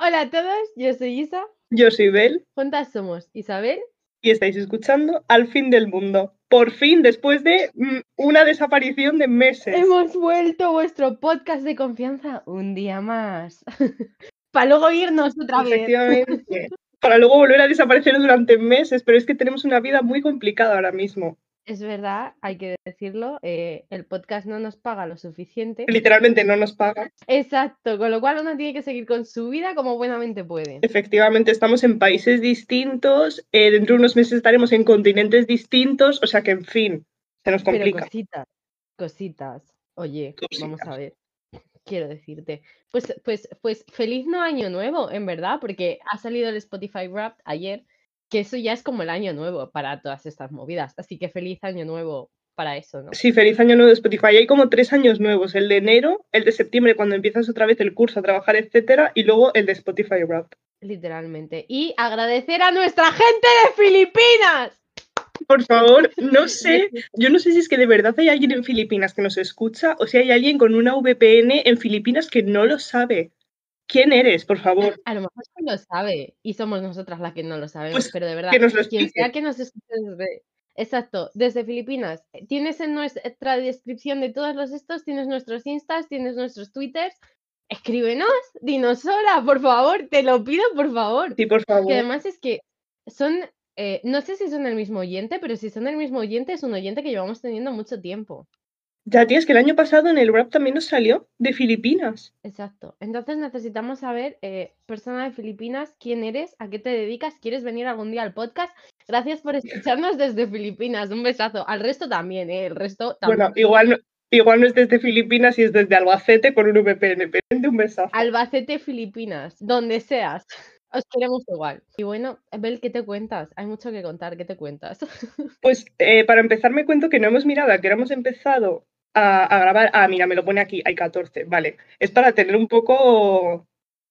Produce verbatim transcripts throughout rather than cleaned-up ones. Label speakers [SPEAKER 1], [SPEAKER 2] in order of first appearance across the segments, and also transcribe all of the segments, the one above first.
[SPEAKER 1] Hola a todos, yo soy Isa.
[SPEAKER 2] Yo soy Bel.
[SPEAKER 1] Juntas somos Isabel.
[SPEAKER 2] Y estáis escuchando Al Fin del Mundo. Por fin, después de mm, una desaparición de meses.
[SPEAKER 1] Hemos vuelto a vuestro podcast de confianza un día más. Para luego irnos otra vez.
[SPEAKER 2] Efectivamente. Para luego volver a desaparecer durante meses, pero es que tenemos una vida muy complicada ahora mismo.
[SPEAKER 1] Es verdad, hay que decirlo, eh, el podcast no nos paga lo suficiente.
[SPEAKER 2] Literalmente no nos paga.
[SPEAKER 1] Exacto, con lo cual uno tiene que seguir con su vida como buenamente puede.
[SPEAKER 2] Efectivamente, estamos en países distintos, eh, dentro de unos meses estaremos en continentes distintos, o sea que, en fin, se nos complica.
[SPEAKER 1] Pero cositas, cositas. Oye,
[SPEAKER 2] Cositas.
[SPEAKER 1] vamos a ver. Quiero decirte, pues, pues, pues feliz no año nuevo, en verdad, porque ha salido el Spotify Wrapped ayer, que eso ya es como el año nuevo para todas estas movidas, así que feliz año nuevo para eso, ¿no?
[SPEAKER 2] Sí, feliz año nuevo de Spotify. Hay como tres años nuevos, el de enero, el de septiembre cuando empiezas otra vez el curso a trabajar, etcétera, y luego el de Spotify Wrapped.
[SPEAKER 1] Literalmente. Y agradecer a nuestra gente de Filipinas.
[SPEAKER 2] Por favor, no sé, yo no sé si es que de verdad hay alguien en Filipinas que nos escucha o si hay alguien con una V P N en Filipinas que no lo sabe. ¿Quién eres, por favor?
[SPEAKER 1] A lo mejor sí lo sabe y somos nosotras las que no lo sabemos,
[SPEAKER 2] Pues
[SPEAKER 1] pero de verdad,
[SPEAKER 2] que nos lo
[SPEAKER 1] quien
[SPEAKER 2] explique.
[SPEAKER 1] sea que nos escuche desde... Exacto, desde Filipinas. Tienes en nuestra descripción de todos los estos, tienes nuestros instas, tienes nuestros twitters. Escríbenos, dinos hola, por favor, te lo pido, por favor.
[SPEAKER 2] Sí, por favor.
[SPEAKER 1] Que además es que son, eh, no sé si son el mismo oyente, pero si son el mismo oyente, es un oyente que llevamos teniendo mucho tiempo.
[SPEAKER 2] Ya, tía, es que el año pasado en el Wrap también nos salió de Filipinas.
[SPEAKER 1] Exacto. Entonces necesitamos saber, eh, persona de Filipinas, quién eres, a qué te dedicas, quieres venir algún día al podcast. Gracias por escucharnos desde Filipinas. Un besazo. Al resto también, ¿eh? El resto también.
[SPEAKER 2] Bueno, igual no, igual no es desde Filipinas y es desde Albacete con un V P N. Pero de un besazo.
[SPEAKER 1] Albacete, Filipinas, donde seas. Os queremos igual. Y bueno, Bel, ¿qué te cuentas? Hay mucho que contar. ¿Qué te cuentas?
[SPEAKER 2] Pues eh, para empezar me cuento que no hemos mirado a que hemos empezado a, a grabar. Ah, mira, me lo pone aquí, hay catorce. Vale, es para tener un poco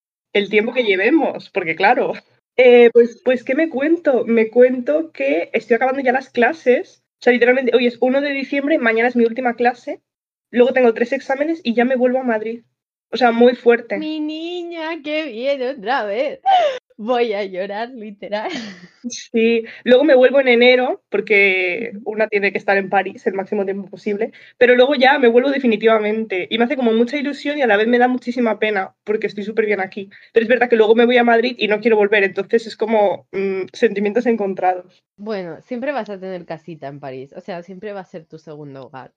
[SPEAKER 2] el tiempo que llevemos, porque claro. Eh, pues, pues, ¿qué me cuento? Me cuento que estoy acabando ya las clases. O sea, literalmente, hoy es uno de diciembre, mañana es mi última clase. Luego tengo tres exámenes y ya me vuelvo a Madrid. O sea, muy fuerte.
[SPEAKER 1] Mi niña, qué bien otra vez. Voy a llorar, literal.
[SPEAKER 2] Sí, luego me vuelvo en enero, porque una tiene que estar en París el máximo tiempo posible, pero luego ya me vuelvo definitivamente y me hace como mucha ilusión y a la vez me da muchísima pena, porque estoy súper bien aquí. Pero es verdad que luego me voy a Madrid y no quiero volver, entonces es como mmm, sentimientos encontrados.
[SPEAKER 1] Bueno, siempre vas a tener casita en París, o sea, siempre va a ser tu segundo hogar.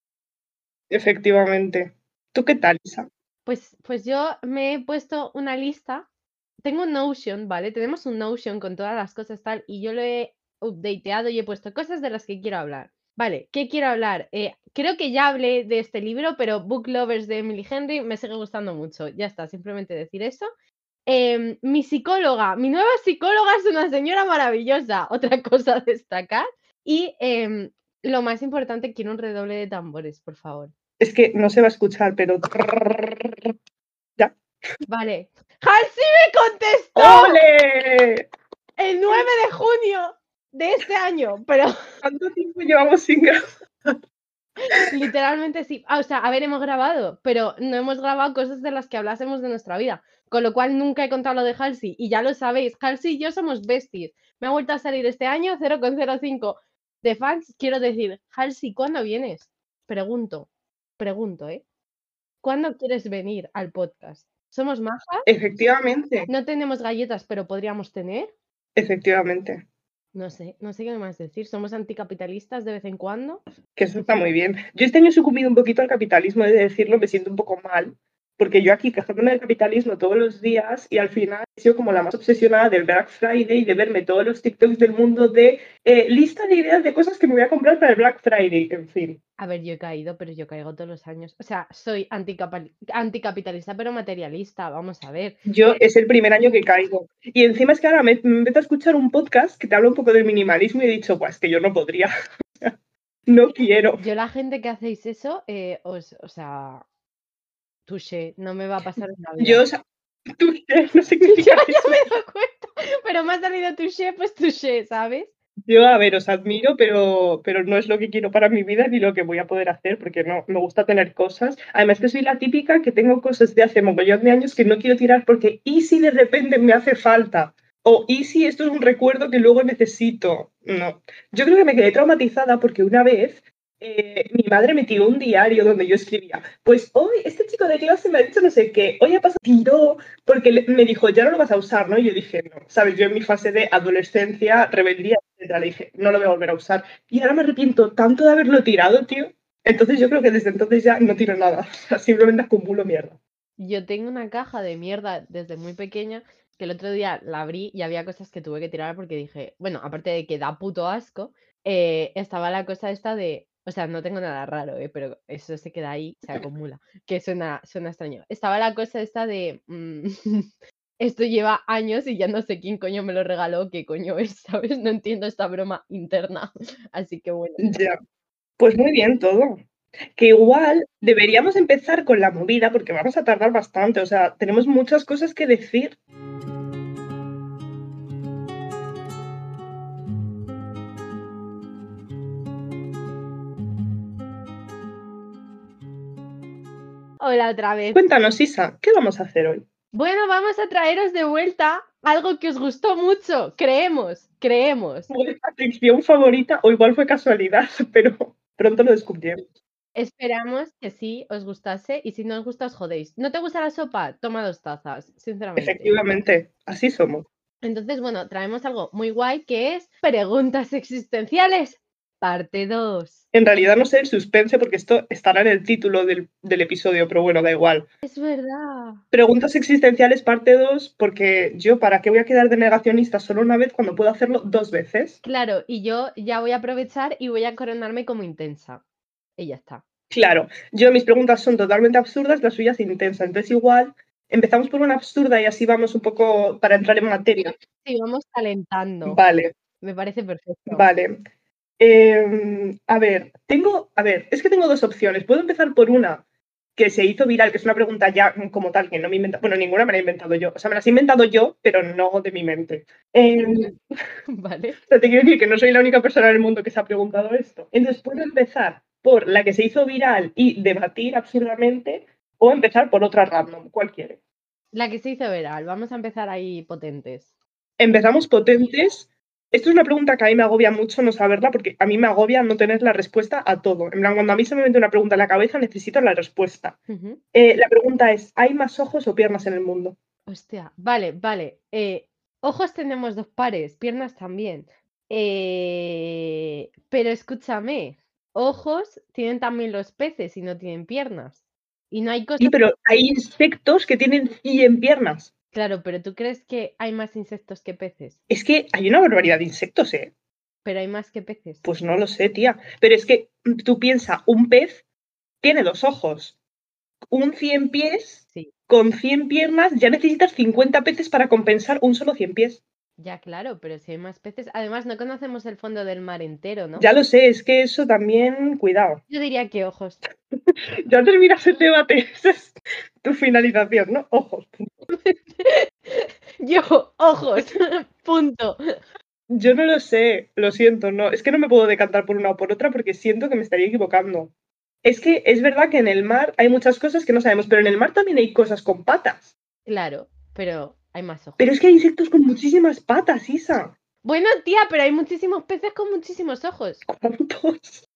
[SPEAKER 2] Efectivamente. ¿Tú qué tal, Isa?
[SPEAKER 1] Pues, pues yo me he puesto una lista. Tengo un Notion, ¿vale? Tenemos un Notion con todas las cosas tal, y yo lo he updateado y he puesto cosas de las que quiero hablar. Vale, ¿qué quiero hablar? Eh, creo que ya hablé de este libro, pero Book Lovers de Emily Henry me sigue gustando mucho. Ya está, simplemente decir eso. Eh, mi psicóloga, mi nueva psicóloga es una señora maravillosa. Otra cosa a destacar. Y eh, lo más importante, quiero un redoble de tambores, por favor.
[SPEAKER 2] Es que no se va a escuchar, pero... Ya.
[SPEAKER 1] Vale. ¡Halsey me contestó!
[SPEAKER 2] ¡Ole!
[SPEAKER 1] El nueve de junio de este año, pero...
[SPEAKER 2] ¿Cuánto tiempo llevamos sin grabar?
[SPEAKER 1] Literalmente sí. Ah, o sea, a ver, hemos grabado, pero no hemos grabado cosas de las que hablásemos de nuestra vida. Con lo cual nunca he contado lo de Halsey. Y ya lo sabéis, Halsey y yo somos besties. Me ha vuelto a salir este año cero coma cero cinco de fans. Quiero decir, Halsey, ¿cuándo vienes? Pregunto. Pregunto, ¿eh? ¿Cuándo quieres venir al podcast? ¿Somos majas?
[SPEAKER 2] Efectivamente.
[SPEAKER 1] No tenemos galletas, pero podríamos tener.
[SPEAKER 2] Efectivamente.
[SPEAKER 1] No sé, no sé qué más decir. ¿Somos anticapitalistas de vez en cuando?
[SPEAKER 2] Que eso está muy bien. Yo este año he sucumbido un poquito al capitalismo, he de decirlo, me siento un poco mal, porque yo aquí quejándome del capitalismo todos los días y al final he sido como la más obsesionada del Black Friday y de verme todos los TikToks del mundo de eh, lista de ideas de cosas que me voy a comprar para el Black Friday, en fin.
[SPEAKER 1] A ver, yo he caído, pero yo caigo todos los años. O sea, soy anticapitalista, pero materialista. Vamos a ver.
[SPEAKER 2] Yo es el primer año que caigo. Y encima es que ahora me, me empiezo a escuchar un podcast que te habla un poco del minimalismo y he dicho, pues que yo no podría. No quiero.
[SPEAKER 1] Yo la gente que hacéis eso, eh, os, o sea, touché, no me va a pasar en la vida.
[SPEAKER 2] Yo, o sea, touché, no significa
[SPEAKER 1] ya,
[SPEAKER 2] eso.
[SPEAKER 1] Ya me he dado cuenta, pero me ha salido touché, pues touché, ¿sabes?
[SPEAKER 2] Yo, a ver, os admiro, pero, pero no es lo que quiero para mi vida ni lo que voy a poder hacer, porque no, me gusta tener cosas. Además que soy la típica que tengo cosas de hace mogollón de años que no quiero tirar porque ¿y si de repente me hace falta? O ¿y si esto es un recuerdo que luego necesito? No. Yo creo que me quedé traumatizada porque una vez eh, mi madre me tiró un diario donde yo escribía, pues hoy este chico de clase me ha dicho no sé qué, hoy ha pasado, tiró, porque le- me dijo, ya no lo vas a usar, ¿no? Y yo dije, no, ¿sabes? Yo en mi fase de adolescencia, rebeldía, etcétera, le dije, no lo voy a volver a usar. Y ahora me arrepiento tanto de haberlo tirado, tío. Entonces yo creo que desde entonces ya no tiro nada, o sea, simplemente acumulo mierda.
[SPEAKER 1] Yo tengo una caja de mierda desde muy pequeña que el otro día la abrí y había cosas que tuve que tirar porque dije, bueno, aparte de que da puto asco, eh, estaba la cosa esta de, o sea, no tengo nada raro, eh, pero eso se queda ahí, se acumula, que suena, suena extraño. Estaba la cosa esta de, mm, esto lleva años y ya no sé quién coño me lo regaló, qué coño es, ¿sabes? No entiendo esta broma interna. Así que bueno.
[SPEAKER 2] Ya, pues muy bien todo. Que igual deberíamos empezar con la movida porque vamos a tardar bastante, o sea, tenemos muchas cosas que decir.
[SPEAKER 1] Hola otra vez.
[SPEAKER 2] Cuéntanos, Isa, ¿qué vamos a hacer hoy?
[SPEAKER 1] Bueno, vamos a traeros de vuelta algo que os gustó mucho, creemos, creemos.
[SPEAKER 2] Vuestra sección favorita, o igual fue casualidad, pero pronto lo descubriremos.
[SPEAKER 1] Esperamos que sí os gustase y si no os gusta os jodéis. ¿No te gusta la sopa? Toma dos tazas, sinceramente.
[SPEAKER 2] Efectivamente, así somos.
[SPEAKER 1] Entonces, bueno, traemos algo muy guay que es preguntas existenciales, parte dos.
[SPEAKER 2] En realidad no sé el suspense porque esto estará en el título del, del episodio, pero bueno, da igual.
[SPEAKER 1] Es verdad.
[SPEAKER 2] Preguntas existenciales parte dos, porque yo, ¿para qué voy a quedar de negacionista solo una vez cuando puedo hacerlo dos veces?
[SPEAKER 1] Claro, y yo ya voy a aprovechar y voy a coronarme como intensa. Y ya está.
[SPEAKER 2] Claro, yo mis preguntas son totalmente absurdas, las suyas intensas. Entonces igual empezamos por una absurda y así vamos un poco para entrar en materia.
[SPEAKER 1] Sí, vamos calentando.
[SPEAKER 2] Vale,
[SPEAKER 1] Me parece perfecto.
[SPEAKER 2] vale. Eh, a ver, tengo, a ver, es que tengo dos opciones. Puedo empezar por una que se hizo viral, que es una pregunta ya como tal, que no me inventa, bueno, ninguna me la he inventado yo. O sea, me las he inventado yo, pero no de mi mente. Eh,
[SPEAKER 1] Vale.
[SPEAKER 2] o sea, te quiero decir que no soy la única persona en el mundo que se ha preguntado esto. Entonces, puedo empezar por la que se hizo viral y debatir absurdamente, o empezar por otra random. ¿Cuál quiere?
[SPEAKER 1] La que se hizo viral. Vamos a empezar ahí potentes.
[SPEAKER 2] Empezamos potentes. Esto es una pregunta que a mí me agobia mucho no saberla, porque a mí me agobia no tener la respuesta a todo. En plan, cuando a mí se me mete una pregunta en la cabeza, necesito la respuesta.
[SPEAKER 1] Ujú.
[SPEAKER 2] Eh, la pregunta es, ¿hay más ojos o piernas en el mundo?
[SPEAKER 1] Hostia, vale, vale. Eh, ojos tenemos dos pares, piernas también. Eh, pero escúchame, ojos tienen también los peces y no tienen piernas. Y no hay
[SPEAKER 2] Sí,
[SPEAKER 1] cosas.
[SPEAKER 2] pero hay insectos que tienen cien piernas.
[SPEAKER 1] Claro, pero ¿tú crees que hay más insectos que peces?
[SPEAKER 2] Es que hay una barbaridad de insectos, ¿eh?
[SPEAKER 1] Pero hay más que peces.
[SPEAKER 2] Pues no lo sé, tía. Pero es que mm, tú piensas, un pez tiene dos ojos. Un cien pies
[SPEAKER 1] Sí,
[SPEAKER 2] con cien piernas ya necesitas cincuenta peces para compensar un solo cien pies.
[SPEAKER 1] ya claro, pero si hay más peces. Además, no conocemos el fondo del mar entero, ¿no?
[SPEAKER 2] Ya lo sé, es que eso también, cuidado.
[SPEAKER 1] Yo diría que ojos.
[SPEAKER 2] Ya terminas el debate, esa es tu finalización, ¿no? Ojos.
[SPEAKER 1] Yo, ojos. Punto.
[SPEAKER 2] Yo no lo sé, lo siento, no. Es que no me puedo decantar por una o por otra porque siento que me estaría equivocando. Es que es verdad que en el mar hay muchas cosas que no sabemos, pero en el mar también hay cosas con patas.
[SPEAKER 1] Claro, pero hay más ojos.
[SPEAKER 2] Pero es que hay insectos con muchísimas patas, Isa.
[SPEAKER 1] Bueno, tía, pero hay muchísimos peces con muchísimos ojos.
[SPEAKER 2] ¿Cuántos?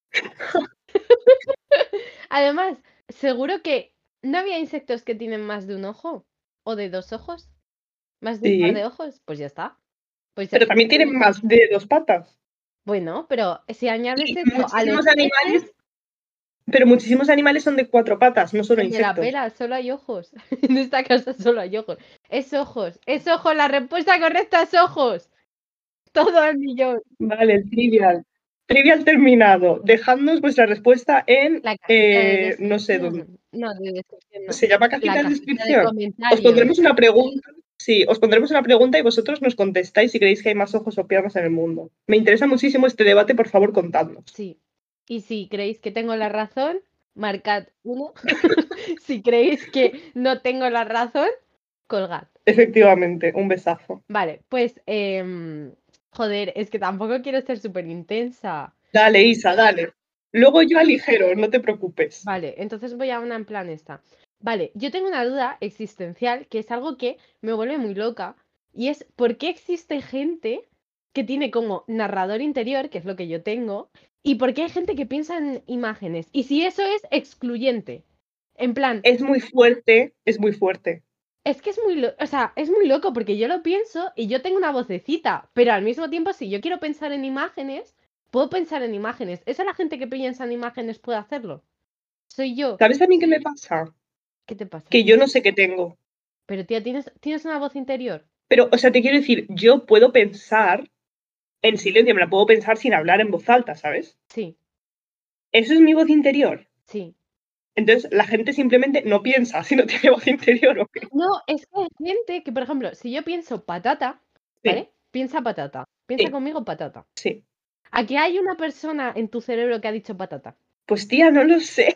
[SPEAKER 1] Además, seguro que no había insectos que tienen más de un ojo o de dos ojos, más de un par de
[SPEAKER 2] Sí,
[SPEAKER 1] ojos, pues ya está. Pues ya-
[SPEAKER 2] pero también tienen más de dos patas.
[SPEAKER 1] bueno, pero si añades
[SPEAKER 2] Y
[SPEAKER 1] eso a los
[SPEAKER 2] muchísimos
[SPEAKER 1] peces,
[SPEAKER 2] animales, pero muchísimos animales son de cuatro patas, no solo
[SPEAKER 1] pues me la
[SPEAKER 2] insectos.
[SPEAKER 1] pela, solo hay ojos. En esta casa solo hay ojos. Es ojos, es ojos, la respuesta correcta es ojos. Todo al millón.
[SPEAKER 2] Vale, trivial. Trivial terminado. Dejadnos vuestra respuesta en,
[SPEAKER 1] La cajita de
[SPEAKER 2] eh, no sé dónde.
[SPEAKER 1] descripción. No, de descripción no.
[SPEAKER 2] ¿Se llama
[SPEAKER 1] La
[SPEAKER 2] cajita de
[SPEAKER 1] cajita de
[SPEAKER 2] descripción? Os
[SPEAKER 1] comentarios.
[SPEAKER 2] pondremos una pregunta. Sí, os pondremos una pregunta y vosotros nos contestáis si creéis que hay más ojos o piernas en el mundo. Me interesa muchísimo este debate, por favor, contadnos.
[SPEAKER 1] Sí. Y si creéis que tengo la razón, marcad uno. Si creéis que no tengo la razón, colgad.
[SPEAKER 2] Efectivamente, un besazo.
[SPEAKER 1] Vale, pues em, Joder, es que tampoco quiero ser súper intensa.
[SPEAKER 2] Dale, Isa, dale. Luego yo aligero, no te preocupes.
[SPEAKER 1] Vale, entonces voy a una en plan esta. Vale, yo tengo una duda existencial que es algo que me vuelve muy loca y es ¿por qué existe gente que tiene como narrador interior, que es lo que yo tengo, y por qué hay gente que piensa en imágenes? Y si eso es excluyente, en plan,
[SPEAKER 2] Es muy fuerte, es muy fuerte.
[SPEAKER 1] es que es muy, lo- o sea, es muy loco porque yo lo pienso y yo tengo una vocecita, pero al mismo tiempo si yo quiero pensar en imágenes, puedo pensar en imágenes. ¿Esa la gente que piensa en imágenes puede hacerlo? Soy yo.
[SPEAKER 2] ¿Sabes a mí qué me pasa?
[SPEAKER 1] ¿Qué te pasa?
[SPEAKER 2] Que yo no sé qué tengo.
[SPEAKER 1] Pero tía, ¿tienes, ¿tienes una voz interior?
[SPEAKER 2] Pero, o sea, te quiero decir, yo puedo pensar en silencio, me la puedo pensar sin hablar en voz alta, ¿sabes?
[SPEAKER 1] Sí,
[SPEAKER 2] Eso es mi voz interior.
[SPEAKER 1] sí.
[SPEAKER 2] Entonces, la gente simplemente no piensa si no tiene voz interior o qué.
[SPEAKER 1] No, es que hay gente que, por ejemplo, si yo pienso patata,
[SPEAKER 2] Sí,
[SPEAKER 1] ¿vale? Piensa patata. Piensa
[SPEAKER 2] sí,
[SPEAKER 1] conmigo patata.
[SPEAKER 2] sí.
[SPEAKER 1] Aquí hay una persona en tu cerebro que ha dicho patata.
[SPEAKER 2] Pues tía, no lo sé.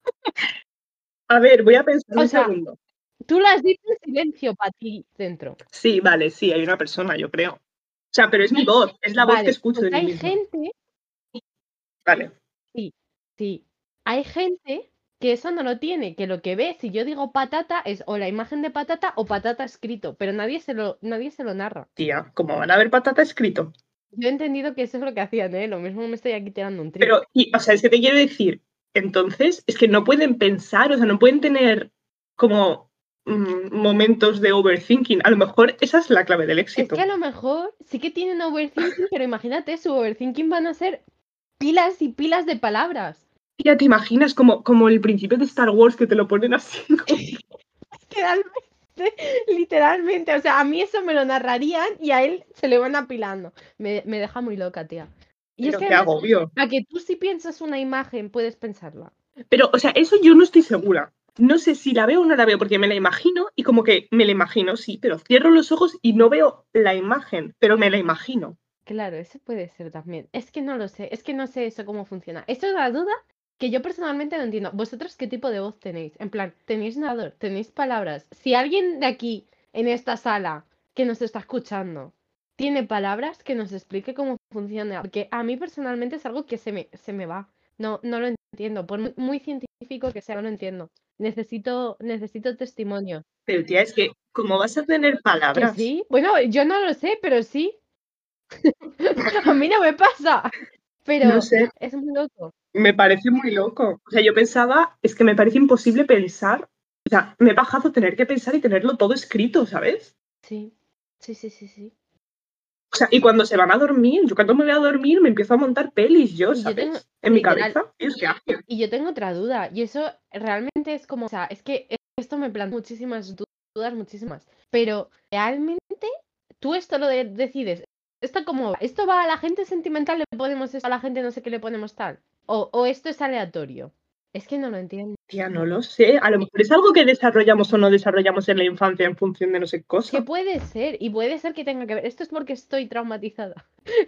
[SPEAKER 2] A ver, voy a pensar
[SPEAKER 1] O
[SPEAKER 2] un
[SPEAKER 1] sea,
[SPEAKER 2] segundo.
[SPEAKER 1] tú lo has dicho en silencio para ti dentro.
[SPEAKER 2] Sí, vale, sí, hay una persona, yo creo. O sea, pero es mi voz, es la voz que
[SPEAKER 1] Vale,
[SPEAKER 2] escucho
[SPEAKER 1] pues
[SPEAKER 2] de mí
[SPEAKER 1] hay
[SPEAKER 2] misma.
[SPEAKER 1] gente,
[SPEAKER 2] Vale.
[SPEAKER 1] sí, sí. Hay gente que eso no lo tiene, que lo que ve, si yo digo patata, es o la imagen de patata o patata escrito, pero nadie se lo, nadie se lo narra.
[SPEAKER 2] Tía, ¿cómo van a ver patata escrito?
[SPEAKER 1] Yo he entendido que eso es lo que hacían, ¿eh? Lo mismo me estoy aquí tirando un triple.
[SPEAKER 2] Pero, y, o sea, es que te quiero decir, entonces, es que no pueden pensar, o sea, no pueden tener como mm, momentos de overthinking. A lo mejor esa es la clave del
[SPEAKER 1] Es que a
[SPEAKER 2] éxito.
[SPEAKER 1] lo mejor sí que tienen overthinking, pero imagínate, su overthinking van a ser pilas y pilas de palabras.
[SPEAKER 2] Ya te imaginas como, como el principio de Star Wars que te lo ponen así.
[SPEAKER 1] Literalmente, literalmente. O sea, a mí eso me lo narrarían y a él se le van apilando. Me, me deja muy loca, tía. Y es
[SPEAKER 2] Pero
[SPEAKER 1] que
[SPEAKER 2] qué
[SPEAKER 1] además,
[SPEAKER 2] agobio.
[SPEAKER 1] a que tú si piensas una imagen, puedes pensarla.
[SPEAKER 2] Pero, o sea, eso yo no estoy segura. No sé si la veo o no la veo, porque me la imagino y como que me la imagino, sí, pero cierro los ojos y no veo la imagen, pero me la imagino.
[SPEAKER 1] Claro, eso puede ser también. Es que no lo sé, es que no sé eso cómo funciona. Esto es una duda que yo personalmente no entiendo. ¿Vosotros qué tipo de voz tenéis? En plan, ¿tenéis narrador? ¿Tenéis palabras? Si alguien de aquí, en esta sala, que nos está escuchando, tiene palabras, que nos explique cómo funciona. Porque a mí personalmente es algo que se me, se me va. No, no lo entiendo. Por muy, muy científico que sea, no lo entiendo. Necesito, necesito testimonio.
[SPEAKER 2] Pero tía, es que, ¿cómo vas a tener
[SPEAKER 1] ¿Que
[SPEAKER 2] palabras?
[SPEAKER 1] sí? Bueno, yo no lo sé, pero sí. A mí no me pasa.
[SPEAKER 2] No
[SPEAKER 1] Pero
[SPEAKER 2] sé,
[SPEAKER 1] es muy loco.
[SPEAKER 2] me parece muy loco. O sea, yo pensaba, es que me parece imposible pensar. O sea, me he bajado tener que pensar y tenerlo todo escrito, ¿sabes?
[SPEAKER 1] Sí, sí, sí, sí, sí.
[SPEAKER 2] O sea, y cuando se van a dormir, yo cuando me voy a dormir me empiezo a montar pelis yo,
[SPEAKER 1] Y yo tengo,
[SPEAKER 2] ¿sabes? En mi
[SPEAKER 1] literal,
[SPEAKER 2] cabeza. Y es que hacen.
[SPEAKER 1] y yo tengo otra duda, y eso realmente es como, o sea, es que esto me plantea muchísimas du- dudas, muchísimas, pero realmente tú esto lo de- decides, esto como, esto va a la gente sentimental, le ponemos esto, a la gente no sé qué le ponemos tal, o, o esto es aleatorio. Es que no lo entiendo.
[SPEAKER 2] Tía, no lo sé. A lo mejor es algo que desarrollamos o no desarrollamos en la infancia en función de no sé qué
[SPEAKER 1] Que
[SPEAKER 2] cosa.
[SPEAKER 1] puede ser, y puede ser que tenga que ver, esto es porque estoy traumatizada.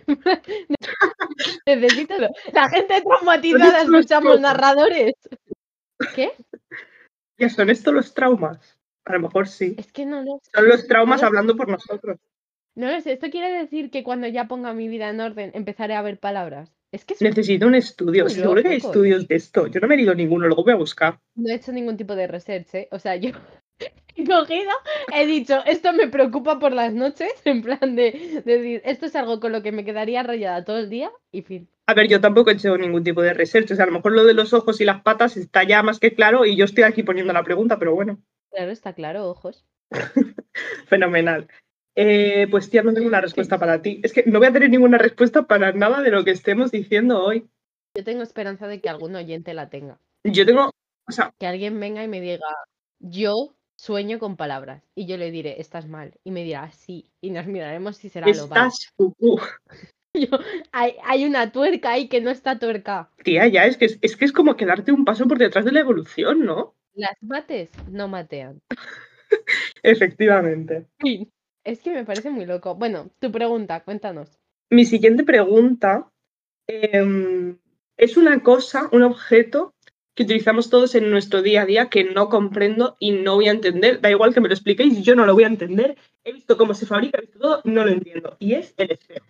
[SPEAKER 1] Necesito. La gente
[SPEAKER 2] Son
[SPEAKER 1] traumatizada
[SPEAKER 2] estos los
[SPEAKER 1] escuchamos
[SPEAKER 2] traumas.
[SPEAKER 1] narradores. ¿Qué?
[SPEAKER 2] Ya son estos los traumas. A lo mejor sí.
[SPEAKER 1] Es que no lo
[SPEAKER 2] Son los
[SPEAKER 1] sé. No
[SPEAKER 2] traumas
[SPEAKER 1] lo sé.
[SPEAKER 2] hablando por nosotros.
[SPEAKER 1] No lo sé. Esto quiere decir que cuando ya ponga mi vida en orden empezaré a ver palabras. Es que es
[SPEAKER 2] Necesito un estudio.
[SPEAKER 1] muy
[SPEAKER 2] Seguro que hay
[SPEAKER 1] loco, ¿eh?
[SPEAKER 2] estudios de esto. Yo no me he leído ninguno, luego voy a buscar.
[SPEAKER 1] No he hecho ningún tipo de research, ¿eh? O sea, yo he cogido, he dicho, esto me preocupa por las noches, en plan de, de decir, esto es algo con lo que me quedaría rayada todo el día y fin.
[SPEAKER 2] A ver, yo tampoco he hecho ningún tipo de research. O sea, a lo mejor lo de los ojos y las patas está ya más que claro y yo estoy aquí poniendo la pregunta, pero bueno,
[SPEAKER 1] Claro, está claro, ojos.
[SPEAKER 2] fenomenal. Eh, pues tía, no tengo una
[SPEAKER 1] ¿Qué?
[SPEAKER 2] respuesta para ti. Es que no voy a tener ninguna respuesta para nada de lo que estemos diciendo hoy.
[SPEAKER 1] Yo tengo esperanza de que algún oyente la tenga.
[SPEAKER 2] Yo tengo, o sea,
[SPEAKER 1] Que alguien venga y me diga, yo sueño con palabras. Y yo le diré, estás mal. Y me dirá, sí. Y nos miraremos si será lo vale.
[SPEAKER 2] estás cucú.
[SPEAKER 1] Yo, hay, hay una tuerca ahí que no está tuerca.
[SPEAKER 2] Tía, ya, es que es, es que es como quedarte un paso por detrás de la evolución, ¿no?
[SPEAKER 1] Las mates no matean.
[SPEAKER 2] Efectivamente.
[SPEAKER 1] Fin. Es que me parece muy loco. Bueno, tu pregunta, cuéntanos.
[SPEAKER 2] Mi siguiente pregunta eh, es una cosa, un objeto que utilizamos todos en nuestro día a día que no comprendo y no voy a entender. Da igual que me lo expliquéis, yo no lo voy a entender. He visto cómo se fabrica, he visto todo, no lo entiendo. Y es el espejo.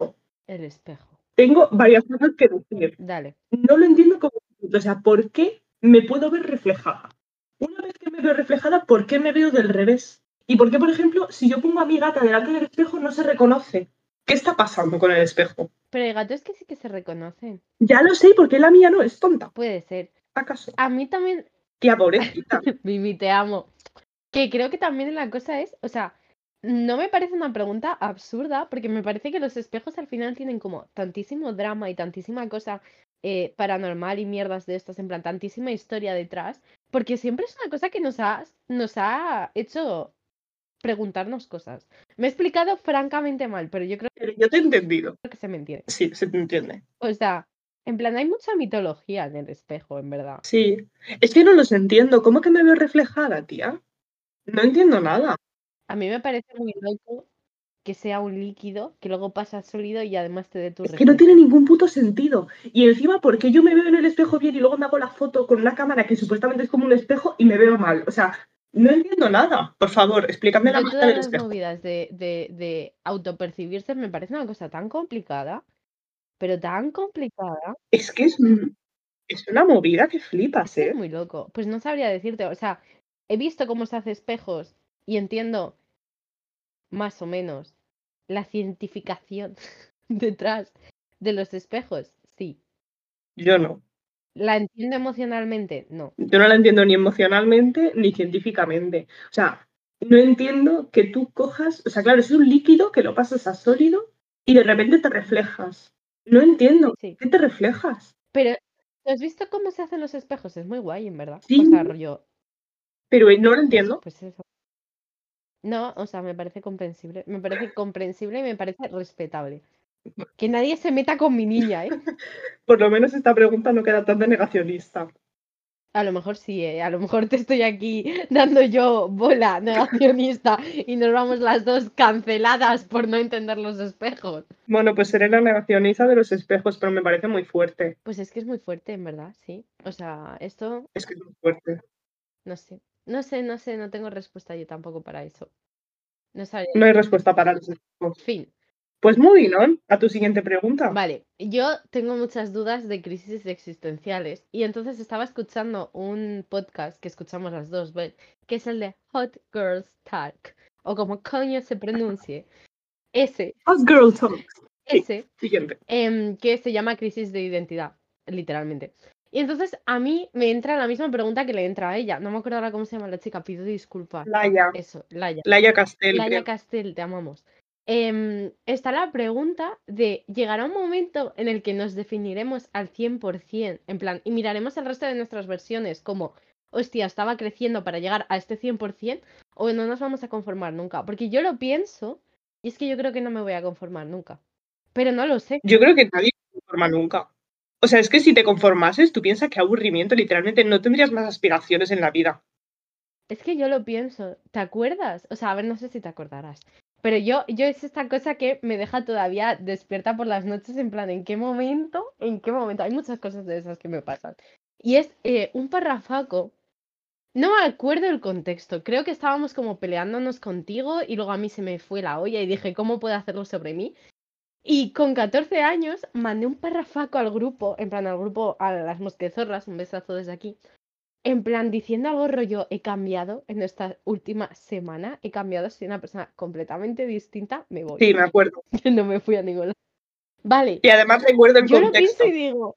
[SPEAKER 1] El espejo.
[SPEAKER 2] Tengo varias cosas que decir.
[SPEAKER 1] Dale.
[SPEAKER 2] No lo entiendo como... O sea, ¿por qué me puedo ver reflejada? Una vez que me veo reflejada, ¿por qué me veo del revés? ¿Y por qué, por ejemplo, si yo pongo a mi gata delante del espejo, no se reconoce? ¿Qué está pasando con el espejo?
[SPEAKER 1] Pero hay gatos que sí que se reconocen.
[SPEAKER 2] Ya lo sé, porque la mía no es tonta.
[SPEAKER 1] Puede ser.
[SPEAKER 2] ¿Acaso?
[SPEAKER 1] A mí también...
[SPEAKER 2] Tía, pobrecita.
[SPEAKER 1] Mimi, te amo. Que creo que también la cosa es, o sea, no me parece una pregunta absurda, porque me parece que los espejos al final tienen como tantísimo drama y tantísima cosa eh, paranormal y mierdas de estas, en plan, tantísima historia detrás, porque siempre es una cosa que nos ha, nos ha hecho preguntarnos cosas. Me he explicado francamente mal, pero yo creo
[SPEAKER 2] Pero yo te he entendido.
[SPEAKER 1] que se me entiende.
[SPEAKER 2] Sí, se te entiende.
[SPEAKER 1] O sea, en plan, hay mucha mitología en el espejo, en verdad.
[SPEAKER 2] Sí. Es que no los entiendo. ¿Cómo que me veo reflejada, tía? No entiendo nada.
[SPEAKER 1] A mí me parece muy loco que sea un líquido que luego pasa a sólido y además te dé tu
[SPEAKER 2] Es que no
[SPEAKER 1] reflejo.
[SPEAKER 2] tiene ningún puto sentido. Y encima, ¿por qué yo me veo en el espejo bien y luego me hago la foto con una cámara que supuestamente es como un espejo y me veo mal? O sea, no entiendo nada. Por favor, explícame la
[SPEAKER 1] Yo
[SPEAKER 2] magia
[SPEAKER 1] todas
[SPEAKER 2] del
[SPEAKER 1] las
[SPEAKER 2] espejo.
[SPEAKER 1] movidas de, de, de autopercibirse me parece una cosa tan complicada, pero tan complicada,
[SPEAKER 2] Es que es, un- es una movida que
[SPEAKER 1] es
[SPEAKER 2] flipas,
[SPEAKER 1] que es
[SPEAKER 2] ¿eh?
[SPEAKER 1] muy loco. Pues no sabría decirte, o sea, he visto cómo se hace espejos y entiendo más o menos la cientificación detrás de los espejos, sí.
[SPEAKER 2] Yo no.
[SPEAKER 1] ¿La entiendo emocionalmente? No.
[SPEAKER 2] Yo no la entiendo ni emocionalmente ni científicamente. O sea, no entiendo que tú cojas, o sea, claro, es un líquido que lo pasas a sólido y de repente te reflejas. No entiendo.
[SPEAKER 1] Sí.
[SPEAKER 2] ¿Qué te reflejas?
[SPEAKER 1] Pero, ¿has visto cómo se hacen los espejos? Es muy guay, en verdad.
[SPEAKER 2] Sí,
[SPEAKER 1] O sea, rollo,
[SPEAKER 2] pero no lo
[SPEAKER 1] pues,
[SPEAKER 2] entiendo.
[SPEAKER 1] pues eso. No, o sea, me parece comprensible. Me parece comprensible y me parece respetable. Que nadie se meta con mi niña, ¿eh?
[SPEAKER 2] Por lo menos esta pregunta no queda tan de negacionista.
[SPEAKER 1] A lo mejor sí, ¿eh? A lo mejor te estoy aquí dando yo bola negacionista y nos vamos las dos canceladas por no entender los espejos.
[SPEAKER 2] Bueno, pues seré la negacionista de los espejos, pero me parece muy fuerte.
[SPEAKER 1] Pues es que es muy fuerte, en verdad, sí. O sea, esto,
[SPEAKER 2] Es que es muy fuerte.
[SPEAKER 1] no sé. No sé, no sé, no tengo respuesta yo tampoco para eso. No sabría.
[SPEAKER 2] No hay respuesta para los espejos.
[SPEAKER 1] Fin.
[SPEAKER 2] Pues moving on a tu siguiente pregunta.
[SPEAKER 1] Vale, yo tengo muchas dudas de crisis existenciales y entonces estaba escuchando un podcast que escuchamos las dos, ¿ves? Que es el de Hot Girls Talk, o como coño se pronuncie, ese,
[SPEAKER 2] Hot Girl Talks. Sí,
[SPEAKER 1] ese,
[SPEAKER 2] siguiente.
[SPEAKER 1] em, que se llama crisis de identidad, literalmente. Y entonces a mí me entra la misma pregunta que le entra a ella. No me acuerdo ahora cómo se llama la chica, pido disculpas.
[SPEAKER 2] Laia.
[SPEAKER 1] Eso, Laia.
[SPEAKER 2] Laia Castel,
[SPEAKER 1] Laia
[SPEAKER 2] creo.
[SPEAKER 1] Castel, te amamos. Em, está la pregunta de, ¿llegará un momento en el que nos definiremos al cien por ciento? En plan, y miraremos el resto de nuestras versiones como, hostia, estaba creciendo para llegar a este cien por ciento, o no nos vamos a conformar nunca. Porque yo lo pienso, y es que yo creo que no me voy a conformar nunca. Pero no lo sé.
[SPEAKER 2] Yo creo que nadie se conforma nunca. O sea, es que si te conformases, tú piensas que aburrimiento, literalmente no tendrías más aspiraciones en la vida.
[SPEAKER 1] Es que yo lo pienso, ¿te acuerdas? O sea, a ver, no sé si te acordarás. Pero yo, yo es esta cosa que me deja todavía despierta por las noches, en plan, ¿en qué momento? ¿En qué momento? Hay muchas cosas de esas que me pasan. Y es eh, un parrafaco. No me acuerdo el contexto. Creo que estábamos como peleándonos contigo y luego a mí se me fue la olla y dije, ¿cómo puedo hacerlo sobre mí? Y con catorce años mandé un parrafaco al grupo, en plan al grupo, a las mosquezorras, un besazo desde aquí. En plan, diciendo algo rollo, he cambiado en esta última semana, he cambiado, soy una persona completamente distinta, me voy.
[SPEAKER 2] Sí, me acuerdo.
[SPEAKER 1] No me fui a ningún lado. Vale,
[SPEAKER 2] Y además recuerdo el
[SPEAKER 1] yo lo pienso y
[SPEAKER 2] contexto.
[SPEAKER 1] digo,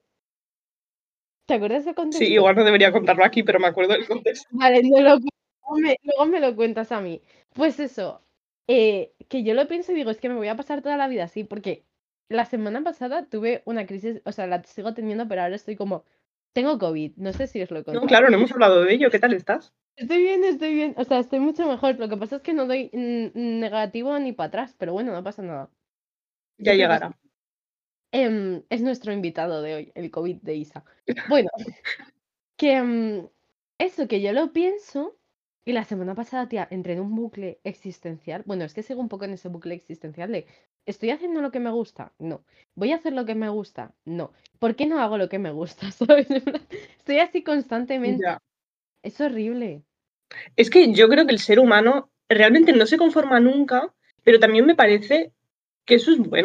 [SPEAKER 1] ¿te acuerdas del
[SPEAKER 2] Sí,
[SPEAKER 1] contexto?
[SPEAKER 2] igual no debería contarlo aquí, pero me acuerdo del contexto.
[SPEAKER 1] Vale, no lo, luego, me, luego me lo cuentas a mí. Pues eso, eh, que yo lo pienso y digo, es que me voy a pasar toda la vida así, porque la semana pasada tuve una crisis, o sea, la sigo teniendo, pero ahora estoy como, tengo COVID, no sé si os lo he
[SPEAKER 2] No,
[SPEAKER 1] contado.
[SPEAKER 2] claro, no hemos hablado de ello. ¿Qué tal estás?
[SPEAKER 1] Estoy bien, estoy bien. O sea, estoy mucho mejor. Lo que pasa es que no doy mm, negativo ni para atrás, pero bueno, no pasa nada.
[SPEAKER 2] Ya
[SPEAKER 1] Siempre pasa.
[SPEAKER 2] llegará.
[SPEAKER 1] Em, es nuestro invitado de hoy, el COVID de Isa. Bueno, que em, eso que yo lo pienso, y la semana pasada, tía, entré en un bucle existencial. Bueno, es que sigo un poco en ese bucle existencial de, ¿estoy haciendo lo que me gusta? No. ¿Voy a hacer lo que me gusta? No. ¿Por qué no hago lo que me gusta? ¿Sabes? En plan, estoy así constantemente.
[SPEAKER 2] Ya.
[SPEAKER 1] Es horrible.
[SPEAKER 2] Es que yo creo que el ser humano realmente no se conforma nunca, pero también me parece que eso es bueno.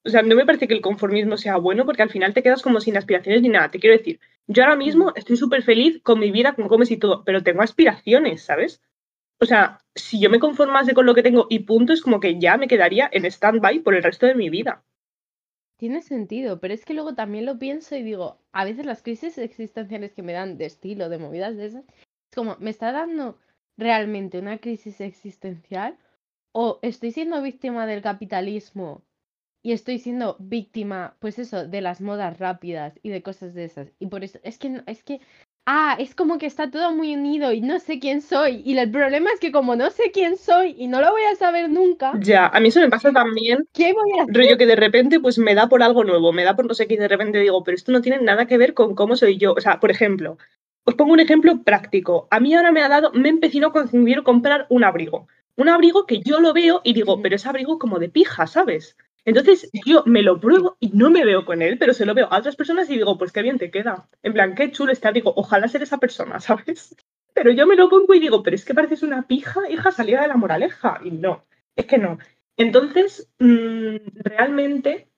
[SPEAKER 2] O sea, no me parece que el conformismo sea bueno porque al final te quedas como sin aspiraciones ni nada. Te quiero decir, yo ahora mismo estoy súper feliz con mi vida, con comes y todo, pero tengo aspiraciones, ¿sabes? O sea, si yo me conformase con lo que tengo y punto, es como que ya me quedaría en stand-by por el resto de mi vida.
[SPEAKER 1] Tiene sentido, pero es que luego también lo pienso y digo, a veces las crisis existenciales que me dan de estilo, de movidas de esas, es como, ¿me está dando realmente una crisis existencial? ¿O estoy siendo víctima del capitalismo y estoy siendo víctima, pues eso, de las modas rápidas y de cosas de esas? Y por eso, es que, no- es que, ah, es como que está todo muy unido y no sé quién soy. Y el problema es que como no sé quién soy y no lo voy a saber nunca,
[SPEAKER 2] Ya, a mí eso me pasa también,
[SPEAKER 1] ¿qué voy a hacer?
[SPEAKER 2] rollo que de repente pues me da por algo nuevo, me da por no sé qué y de repente digo, pero esto no tiene nada que ver con cómo soy yo. O sea, por ejemplo, os pongo un ejemplo práctico. A mí ahora me ha dado, me he empecinado con conseguir comprar un abrigo. Un abrigo que yo lo veo y digo, pero es abrigo como de pija, ¿sabes? Entonces yo me lo pruebo y no me veo con él, pero se lo veo a otras personas y digo, pues qué bien te queda. En plan, qué chulo este abrigo, ojalá ser esa persona, ¿sabes? Pero yo me lo pongo y digo, pero es que pareces una pija, hija, salida de la moraleja. Y no, es que no. Entonces, mmm, realmente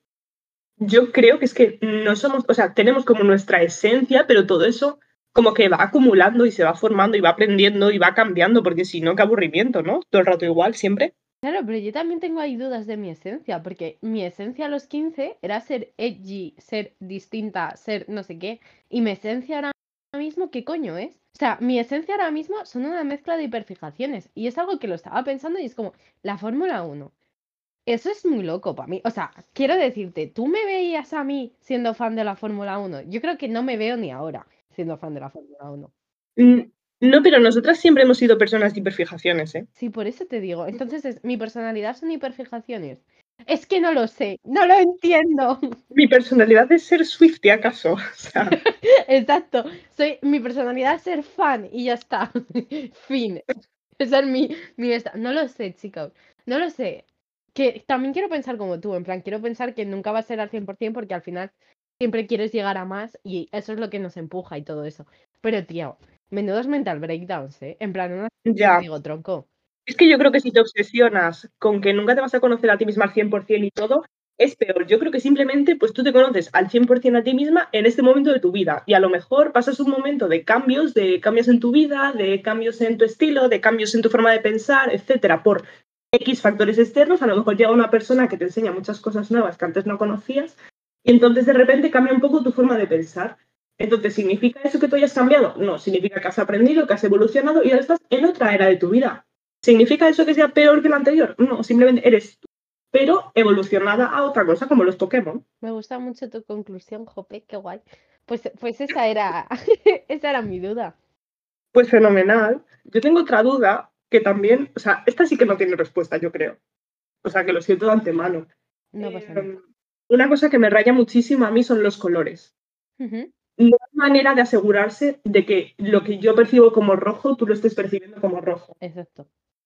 [SPEAKER 2] yo creo que es que no somos, o sea, tenemos como nuestra esencia, pero todo eso como que va acumulando y se va formando y va aprendiendo y va cambiando, porque si no, qué aburrimiento, ¿no? Todo el rato igual, siempre.
[SPEAKER 1] Claro, pero yo también tengo ahí dudas de mi esencia, porque mi esencia a los quince era ser edgy, ser distinta, ser no sé qué, y mi esencia ahora mismo, ¿qué coño es? O sea, mi esencia ahora mismo son una mezcla de hiperfijaciones, y es algo que lo estaba pensando y es como, la Fórmula uno, eso es muy loco para mí. O sea, quiero decirte, ¿tú me veías a mí siendo fan de la Fórmula uno? Yo creo que no me veo ni ahora siendo fan de la Fórmula uno.
[SPEAKER 2] Mm, No, pero nosotras siempre hemos sido personas de hiperfijaciones, ¿eh?
[SPEAKER 1] Sí, por eso te digo. Entonces, es- ¿mi personalidad son hiperfijaciones? Es que no lo sé, no lo entiendo.
[SPEAKER 2] Mi personalidad es ser Swiftie, ¿acaso? O sea,
[SPEAKER 1] Exacto. Soy mi personalidad es ser fan y ya está. Fin. Esa es mi, mi esta- No lo sé, chicos. No lo sé. Que también quiero pensar como tú, en plan, quiero pensar que nunca va a ser al cien por ciento porque al final siempre quieres llegar a más y eso es lo que nos empuja y todo eso. Pero, tío, menudos mental breakdowns, ¿eh? En plan, una...
[SPEAKER 2] ya.
[SPEAKER 1] digo, tronco.
[SPEAKER 2] Es que yo creo que si te obsesionas con que nunca te vas a conocer a ti misma al cien por ciento y todo, es peor. Yo creo que simplemente pues tú te conoces al cien por ciento a ti misma en este momento de tu vida y a lo mejor pasas un momento de cambios, de cambios en tu vida, de cambios en tu estilo, de cambios en tu forma de pensar, etcétera, por X factores externos. A lo mejor llega una persona que te enseña muchas cosas nuevas que antes no conocías y entonces de repente cambia un poco tu forma de pensar. Entonces, ¿significa eso que tú hayas cambiado? No, significa que has aprendido, que has evolucionado y ahora estás en otra era de tu vida. ¿Significa eso que sea peor que la anterior? No, simplemente eres tú, pero evolucionada a otra cosa, como los Pokémon.
[SPEAKER 1] Me gusta mucho tu conclusión, Jope, qué guay. Pues, pues esa era, esa era mi duda.
[SPEAKER 2] Pues fenomenal. Yo tengo otra duda que también, o sea, esta sí que no tiene respuesta, yo creo. O sea, que lo siento de antemano.
[SPEAKER 1] No pasa nada.
[SPEAKER 2] Eh, una cosa que me raya muchísimo a mí son los colores.
[SPEAKER 1] Ujú.
[SPEAKER 2] No hay manera de asegurarse de que lo que yo percibo como rojo, tú lo estés percibiendo como rojo.
[SPEAKER 1] Exacto.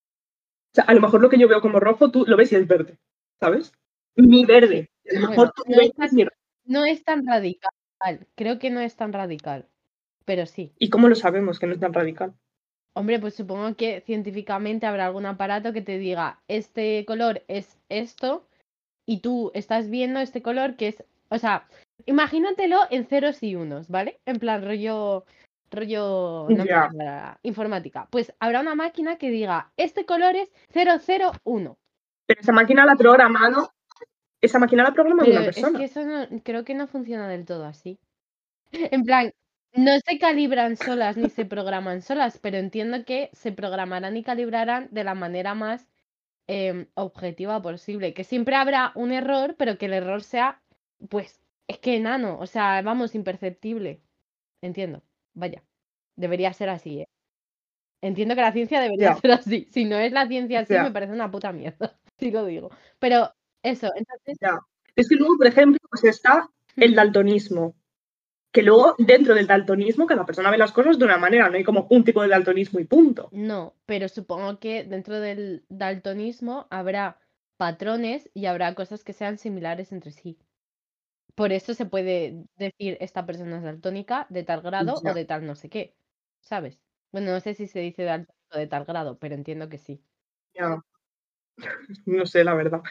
[SPEAKER 2] O sea, a lo mejor lo que yo veo como rojo, tú lo ves y es verde, ¿sabes? Mi
[SPEAKER 1] Sí.
[SPEAKER 2] verde. A lo mejor
[SPEAKER 1] Bueno,
[SPEAKER 2] tú
[SPEAKER 1] no
[SPEAKER 2] ves
[SPEAKER 1] es tan,
[SPEAKER 2] mi...
[SPEAKER 1] no es tan radical. Creo que no es tan radical, pero sí.
[SPEAKER 2] ¿Y cómo lo sabemos que no es tan radical?
[SPEAKER 1] Hombre, pues supongo que científicamente habrá algún aparato que te diga, este color es esto, y tú estás viendo este color que es, o sea, imagínatelo en ceros y unos, ¿vale? En plan rollo, rollo, no me
[SPEAKER 2] Ya.
[SPEAKER 1] sale la informática. Pues habrá una máquina que diga, este color es cero cero uno.
[SPEAKER 2] Pero esa máquina la ha programado, esa máquina la ha programado una
[SPEAKER 1] Pero es que
[SPEAKER 2] persona.
[SPEAKER 1] eso no, creo que no funciona del todo así. En plan, no se calibran solas ni se programan solas, pero entiendo que se programarán y calibrarán de la manera más em, objetiva posible. Que siempre habrá un error, pero que el error sea, pues, es que enano, o sea, vamos, imperceptible. Entiendo. Vaya, debería ser así, ¿eh? Entiendo que la ciencia debería
[SPEAKER 2] Ya,
[SPEAKER 1] ser así. Si no es la ciencia así, me
[SPEAKER 2] ya,
[SPEAKER 1] parece una puta mierda. Sí lo digo. Pero eso, entonces.
[SPEAKER 2] ya. Es que luego, por ejemplo, pues está el
[SPEAKER 1] Ujú.
[SPEAKER 2] daltonismo, que luego dentro del daltonismo cada persona ve las cosas de una manera, no hay como un tipo de daltonismo y punto.
[SPEAKER 1] No, pero supongo que dentro del daltonismo habrá patrones y habrá cosas que sean similares entre sí. Por eso se puede decir esta persona es daltónica de tal grado o
[SPEAKER 2] Ya,
[SPEAKER 1] de tal no sé qué, ¿sabes? Bueno, no sé si se dice daltónico de tal grado, pero entiendo que sí.
[SPEAKER 2] ya, no sé, la verdad.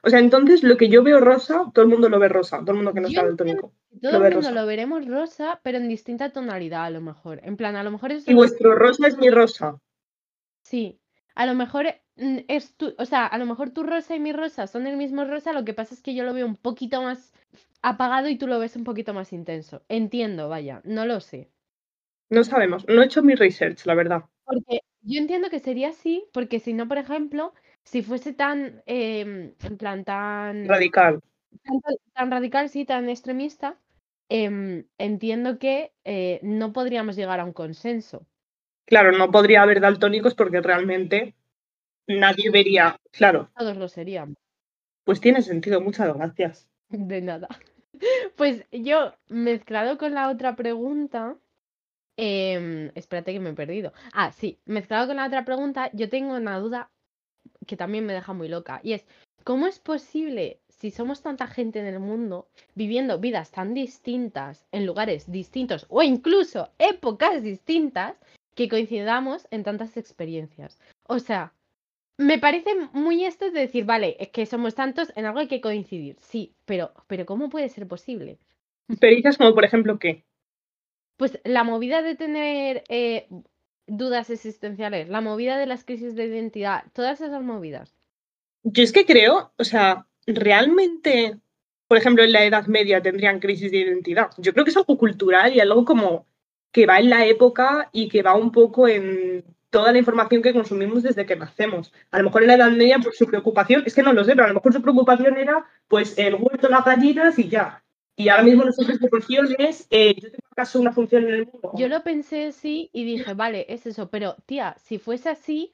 [SPEAKER 2] O sea, entonces lo que yo veo rosa, todo el mundo lo ve rosa. Todo el mundo que no
[SPEAKER 1] Yo
[SPEAKER 2] sea
[SPEAKER 1] entiendo
[SPEAKER 2] daltónico
[SPEAKER 1] que todo
[SPEAKER 2] lo
[SPEAKER 1] el
[SPEAKER 2] ve
[SPEAKER 1] mundo
[SPEAKER 2] rosa.
[SPEAKER 1] lo veremos rosa, pero en distinta tonalidad a lo mejor. En plan, a lo mejor es
[SPEAKER 2] Y
[SPEAKER 1] solo...
[SPEAKER 2] vuestro rosa es mi rosa.
[SPEAKER 1] Sí, a lo mejor mm, es tu, o sea, a lo mejor tu rosa y mi rosa son el mismo rosa, lo que pasa es que yo lo veo un poquito más apagado y tú lo ves un poquito más intenso. Entiendo, vaya, no lo sé.
[SPEAKER 2] No sabemos. No he hecho mi research, la verdad.
[SPEAKER 1] Porque yo entiendo que sería así, porque si no, por ejemplo, si fuese tan, em, en plan, tan,
[SPEAKER 2] Radical.
[SPEAKER 1] tan, tan radical, sí, tan extremista, em, entiendo que eh, no podríamos llegar a un consenso.
[SPEAKER 2] Claro, no podría haber daltónicos porque realmente nadie vería. Claro,
[SPEAKER 1] Todos lo seríamos.
[SPEAKER 2] pues tiene sentido. Muchas gracias.
[SPEAKER 1] De nada. Pues yo, mezclado con la otra pregunta, em, espérate que me he perdido. Ah, sí, mezclado con la otra pregunta, yo tengo una duda que también me deja muy loca. Y es, ¿cómo es posible, si somos tanta gente en el mundo, viviendo vidas tan distintas, en lugares distintos o incluso épocas distintas, que coincidamos en tantas experiencias? O sea, me parece muy esto de decir, vale, es que somos tantos, en algo hay que coincidir. Sí, pero, pero ¿cómo puede ser posible?
[SPEAKER 2] Experiencias como, por ejemplo, ¿qué?
[SPEAKER 1] Pues la movida de tener eh, dudas existenciales, la movida de las crisis de identidad, todas esas movidas.
[SPEAKER 2] Yo es que creo, o sea, realmente, por ejemplo, en la Edad Media tendrían crisis de identidad. Yo creo que es algo cultural y algo como que va en la época y que va un poco en toda la información que consumimos desde que nacemos. A lo mejor en la Edad Media, pues su preocupación, es que no lo sé, pero a lo mejor su preocupación era, pues, el huerto, las gallinas y ya. Y ahora mismo nuestras preocupaciones, eh, ¿yo tengo acaso una función en el mundo?
[SPEAKER 1] Yo lo pensé así y dije, vale, es eso, pero tía, si fuese así,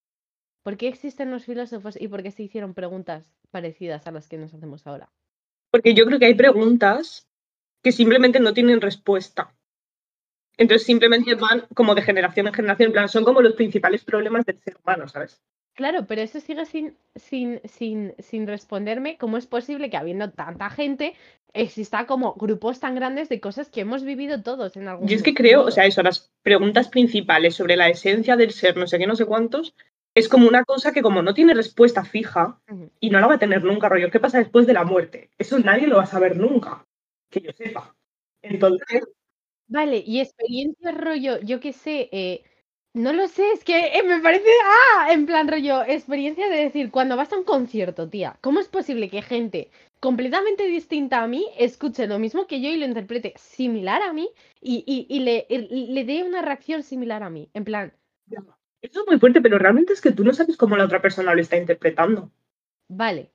[SPEAKER 1] ¿por qué existen los filósofos y por qué se hicieron preguntas parecidas a las que nos hacemos ahora?
[SPEAKER 2] Porque yo creo que hay preguntas que simplemente no tienen respuesta. Entonces simplemente van como de generación en generación, en plan, son como los principales problemas del ser humano, ¿sabes?
[SPEAKER 1] Claro, pero eso sigue sin, sin, sin, sin responderme cómo es posible que habiendo tanta gente exista como grupos tan grandes de cosas que hemos vivido todos en
[SPEAKER 2] Yo es
[SPEAKER 1] algún
[SPEAKER 2] que creo, o
[SPEAKER 1] modo.
[SPEAKER 2] sea, eso, las preguntas principales sobre la esencia del ser, no sé qué, no sé cuántos, es como una cosa que como no tiene respuesta fija
[SPEAKER 1] Ujú.
[SPEAKER 2] y no la va a tener nunca, rollo, ¿qué pasa después de la muerte? Eso nadie lo va a saber nunca, que yo sepa. Entonces,
[SPEAKER 1] Vale, y experiencias rollo, yo qué sé, eh, no lo sé, es que eh, me parece, ah, en plan rollo, experiencia de decir, cuando vas a un concierto, tía, ¿cómo es posible que gente completamente distinta a mí escuche lo mismo que yo y lo interprete similar a mí y, y, y le, y le dé una reacción similar a mí? En plan,
[SPEAKER 2] eso es muy fuerte, pero realmente es que tú no sabes cómo la otra persona lo está interpretando.
[SPEAKER 1] vale,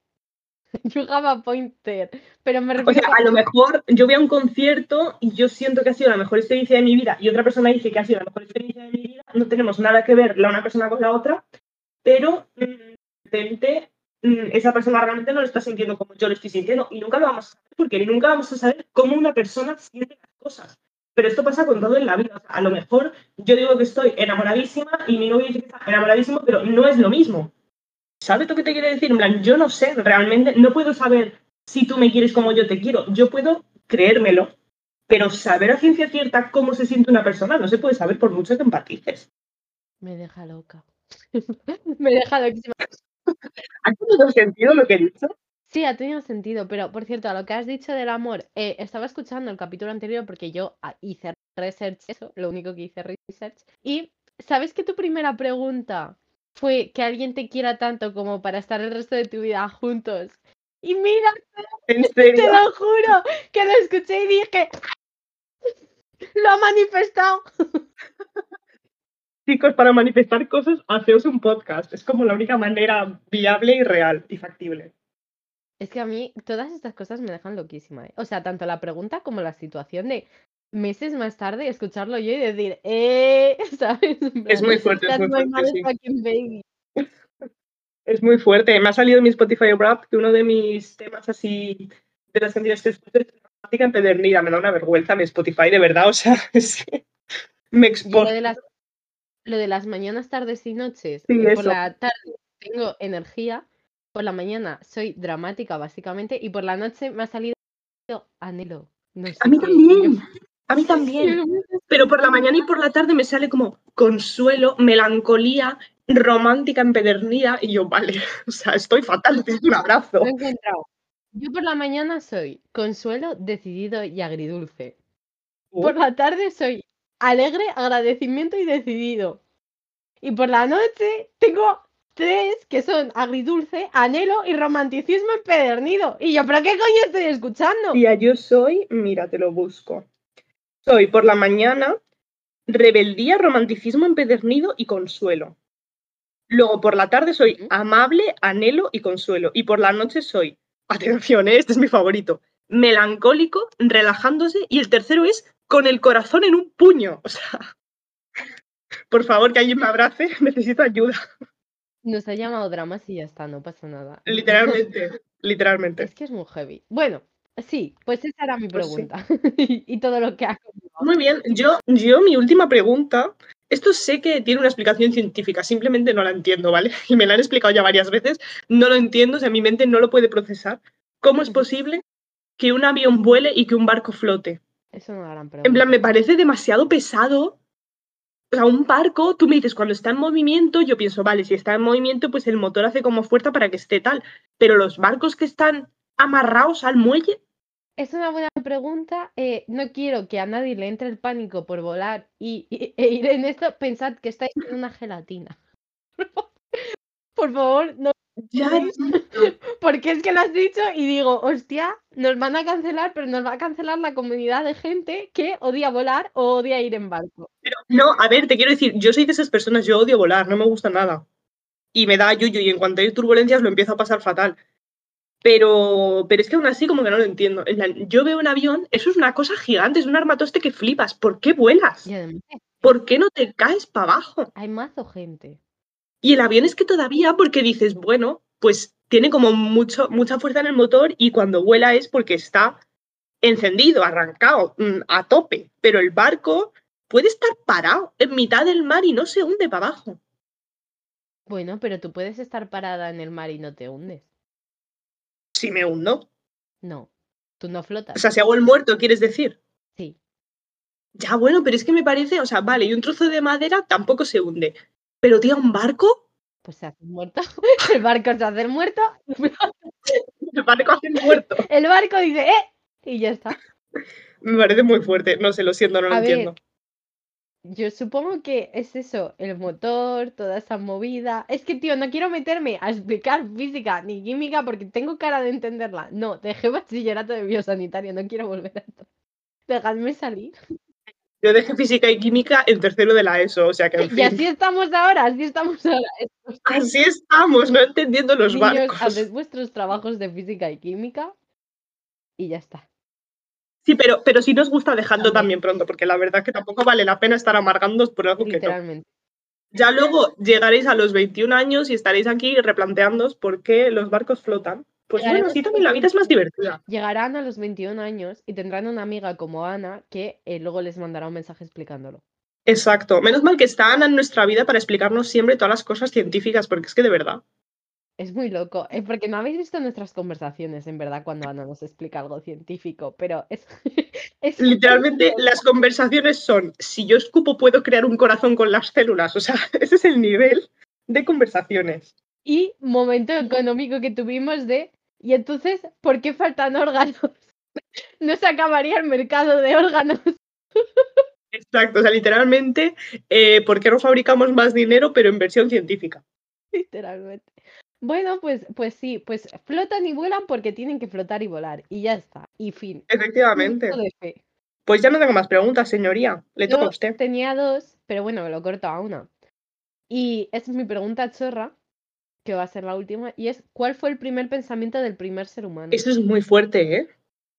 [SPEAKER 1] you have a point there, pero me
[SPEAKER 2] O
[SPEAKER 1] refiero
[SPEAKER 2] sea,
[SPEAKER 1] que,
[SPEAKER 2] a lo mejor yo voy a un concierto y yo siento que ha sido la mejor experiencia de mi vida y otra persona dice que ha sido la mejor experiencia de mi vida, no tenemos nada que ver la una persona con la otra, pero mm, de repente mm, esa persona realmente no lo está sintiendo como yo lo estoy sintiendo y nunca lo vamos a saber porque nunca vamos a saber cómo una persona siente las cosas. Pero esto pasa con todo en la vida. O sea, a lo mejor yo digo que estoy enamoradísima y mi novio dice que está enamoradísimo, pero no es lo mismo. ¿Sabes lo que te quiero decir? En plan, yo no sé, realmente no puedo saber si tú me quieres como yo te quiero. Yo puedo creérmelo, pero saber a ciencia cierta cómo se siente una persona no se puede saber por mucho que empatices.
[SPEAKER 1] me deja loca, me deja loquísima.
[SPEAKER 2] ¿Ha tenido sentido lo que he dicho?
[SPEAKER 1] Sí, ha tenido sentido, pero por cierto, a lo que has dicho del amor, eh, estaba escuchando el capítulo anterior porque yo ah, hice research, eso, lo único que hice research, y ¿sabes que tu primera pregunta fue que alguien te quiera tanto como para estar el resto de tu vida juntos? Y mira,
[SPEAKER 2] En
[SPEAKER 1] te
[SPEAKER 2] serio.
[SPEAKER 1] lo juro, que lo escuché y dije, lo ha manifestado.
[SPEAKER 2] Chicos, para manifestar cosas, haceos un podcast. Es como la única manera viable y real y factible.
[SPEAKER 1] Es que a mí todas estas cosas me dejan loquísima, ¿eh? O sea, tanto la pregunta como la situación de meses más tarde escucharlo yo y decir, eh, ¿sabes? En
[SPEAKER 2] Es
[SPEAKER 1] plan,
[SPEAKER 2] muy fuerte, es
[SPEAKER 1] that's
[SPEAKER 2] muy
[SPEAKER 1] my
[SPEAKER 2] fuerte, sí.
[SPEAKER 1] motherfucking baby.
[SPEAKER 2] Es muy fuerte. Me ha salido en mi Spotify Wrapped que uno de mis temas así de las canciones que escucho es dramática empedernida. Me da una vergüenza mi Spotify, de verdad. O sea, es que me
[SPEAKER 1] Yo lo
[SPEAKER 2] expone.
[SPEAKER 1] de las, lo de las mañanas, tardes y noches,
[SPEAKER 2] Sí,
[SPEAKER 1] eh, por
[SPEAKER 2] eso.
[SPEAKER 1] la tarde tengo energía, por la mañana soy dramática básicamente y por la noche me ha salido anhelo, no
[SPEAKER 2] A
[SPEAKER 1] sé
[SPEAKER 2] mí
[SPEAKER 1] qué. Y yo,
[SPEAKER 2] también. A mí también. Pero por la mañana y por la tarde me sale como consuelo, melancolía, romántica empedernida. Y yo, vale, o sea, estoy fatal, necesito un
[SPEAKER 1] Lo he
[SPEAKER 2] abrazo.
[SPEAKER 1] encontrado. Yo por la mañana soy consuelo, decidido y agridulce. Por
[SPEAKER 2] Uh,
[SPEAKER 1] la tarde soy alegre, agradecimiento y decidido. Y por la noche tengo tres que son agridulce, anhelo y romanticismo empedernido. Y yo, ¿pero qué coño estoy escuchando?
[SPEAKER 2] Tía, yo soy, mira, te lo busco. Soy por la mañana rebeldía, romanticismo empedernido y consuelo. Luego por la tarde soy
[SPEAKER 1] Ujú.
[SPEAKER 2] amable, anhelo y consuelo. Y por la noche soy, atención, ¿eh? Este es mi favorito, melancólico, relajándose. Y el tercero es con el corazón en un puño. O sea, por favor, que alguien me abrace, necesito ayuda.
[SPEAKER 1] Nos ha llamado dramas y ya está, no pasa nada.
[SPEAKER 2] Literalmente, literalmente.
[SPEAKER 1] Es que es muy heavy. Bueno, sí, pues esa era mi
[SPEAKER 2] Pues sí.
[SPEAKER 1] pregunta. y todo lo que ha contado.
[SPEAKER 2] Muy bien, yo, yo mi última pregunta, esto sé que tiene una explicación científica, simplemente no la entiendo, ¿vale? Y me la han explicado ya varias veces, no lo entiendo, o sea, mi mente no lo puede procesar. ¿Cómo es
[SPEAKER 1] Ujú.
[SPEAKER 2] posible que un avión vuele y que un barco flote?
[SPEAKER 1] Es una gran
[SPEAKER 2] En plan,
[SPEAKER 1] pregunta.
[SPEAKER 2] me parece demasiado pesado. O sea, un barco, tú me dices, cuando está en movimiento, yo pienso, vale, si está en movimiento, pues el motor hace como fuerza para que esté tal. Pero los barcos que están amarrados al muelle,
[SPEAKER 1] Es una buena pregunta. eh, no quiero que a nadie le entre el pánico por volar y, y- e ir en esto. Pensad que estáis en una gelatina. Por favor, no.
[SPEAKER 2] ya,
[SPEAKER 1] Porque es que lo has dicho y digo, hostia, nos van a cancelar, pero nos va a cancelar la comunidad de gente que odia volar o odia ir en barco.
[SPEAKER 2] pero no, a ver, te quiero decir, yo soy de esas personas, yo odio volar, no me gusta nada. Y me da yuyu y en cuanto hay turbulencias lo empiezo a pasar fatal. Pero, pero es que aún así como que no lo entiendo. En plan, yo veo un avión, eso es una cosa gigante, es un armatoste que flipas. ¿Por qué vuelas?
[SPEAKER 1] Y además
[SPEAKER 2] ¿Por qué no te caes para abajo?
[SPEAKER 1] hay mazo gente.
[SPEAKER 2] Y el avión es que todavía porque dices, bueno, pues tiene como mucho, mucha fuerza en el motor y cuando vuela es porque está encendido, arrancado, mm, a tope. Pero el barco puede estar parado en mitad del mar y no se hunde para abajo.
[SPEAKER 1] Bueno, pero tú puedes estar parada en el mar y no te hundes.
[SPEAKER 2] Si me hundo.
[SPEAKER 1] No, tú no
[SPEAKER 2] O
[SPEAKER 1] flotas.
[SPEAKER 2] sea, si hago el muerto, ¿quieres decir?
[SPEAKER 1] Sí,
[SPEAKER 2] Ya, bueno, pero es que me parece, o sea, vale, y un trozo de madera tampoco se hunde. Pero, tía, un barco,
[SPEAKER 1] pues se hace el muerto. El barco se hace el muerto.
[SPEAKER 2] el barco hace el muerto.
[SPEAKER 1] El barco dice, ¡eh! Y ya está.
[SPEAKER 2] Me parece muy fuerte. No sé, lo siento, no lo
[SPEAKER 1] A ver,
[SPEAKER 2] entiendo.
[SPEAKER 1] yo supongo que es eso, el motor, toda esa movida. Es que, tío, no quiero meterme a explicar física ni química porque tengo cara de entenderla. No, dejé bachillerato de biosanitario, no quiero volver a esto. Dejadme salir.
[SPEAKER 2] Yo dejé física y química en tercero de la ESO, o sea que, en
[SPEAKER 1] Y
[SPEAKER 2] fin.
[SPEAKER 1] así estamos ahora, así estamos ahora. Estos
[SPEAKER 2] Así estamos, no entendiendo los
[SPEAKER 1] niños, haced
[SPEAKER 2] barcos.
[SPEAKER 1] vuestros trabajos de física y química y ya está.
[SPEAKER 2] Sí, pero, pero sí nos gusta dejando
[SPEAKER 1] También,
[SPEAKER 2] también pronto, porque la verdad es que tampoco vale la pena estar amargándonos por algo que no.
[SPEAKER 1] literalmente.
[SPEAKER 2] Ya luego llegaréis a los veintiún años y estaréis aquí replanteándoos por qué los barcos flotan. Pues bueno,
[SPEAKER 1] Llegaremos
[SPEAKER 2] sí,
[SPEAKER 1] a
[SPEAKER 2] también
[SPEAKER 1] los
[SPEAKER 2] la vida es más
[SPEAKER 1] veintiún
[SPEAKER 2] divertida.
[SPEAKER 1] llegarán a los veintiún años y tendrán una amiga como Ana que eh, luego les mandará un mensaje explicándolo.
[SPEAKER 2] Exacto. Menos mal que está Ana en nuestra vida para explicarnos siempre todas las cosas científicas, porque es que de verdad.
[SPEAKER 1] Es muy loco, es porque no habéis visto nuestras conversaciones, en verdad, cuando Ana nos explica algo científico, pero es, es
[SPEAKER 2] Literalmente las conversaciones son, si yo escupo puedo crear un corazón con las células. O sea, ese es el nivel de conversaciones.
[SPEAKER 1] Y momento económico que tuvimos de, y entonces, ¿por qué faltan órganos? No se acabaría el mercado de órganos.
[SPEAKER 2] Exacto, o sea, literalmente, eh, ¿por qué no fabricamos más dinero pero en versión científica?
[SPEAKER 1] Literalmente. Bueno, pues, pues sí, pues flotan y vuelan porque tienen que flotar y volar. Y ya está. Y fin. Un
[SPEAKER 2] Efectivamente.
[SPEAKER 1] acto de fe.
[SPEAKER 2] Pues ya no tengo más preguntas, señoría. Le toca a
[SPEAKER 1] Yo
[SPEAKER 2] usted.
[SPEAKER 1] tenía dos, pero bueno, me lo corto a una. Y esa es mi pregunta chorra, que va a ser la última, y es, ¿cuál fue el primer pensamiento del primer ser humano?
[SPEAKER 2] Eso es muy fuerte, ¿eh?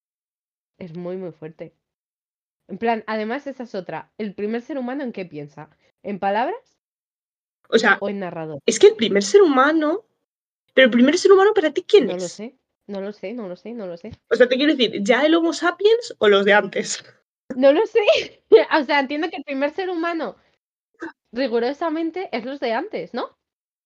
[SPEAKER 1] Es muy, muy fuerte. En plan, además esa es otra. ¿El primer ser humano en qué piensa? ¿En palabras
[SPEAKER 2] O sea,
[SPEAKER 1] o en narrador?
[SPEAKER 2] es que el primer ser humano, pero el primer ser humano para ti, ¿quién
[SPEAKER 1] No lo
[SPEAKER 2] es?
[SPEAKER 1] sé, no lo sé, no lo sé, no lo sé.
[SPEAKER 2] O sea, te quiero decir, ¿ya el Homo sapiens o los de antes?
[SPEAKER 1] No lo sé. O sea, entiendo que el primer ser humano rigurosamente es los de antes, ¿no?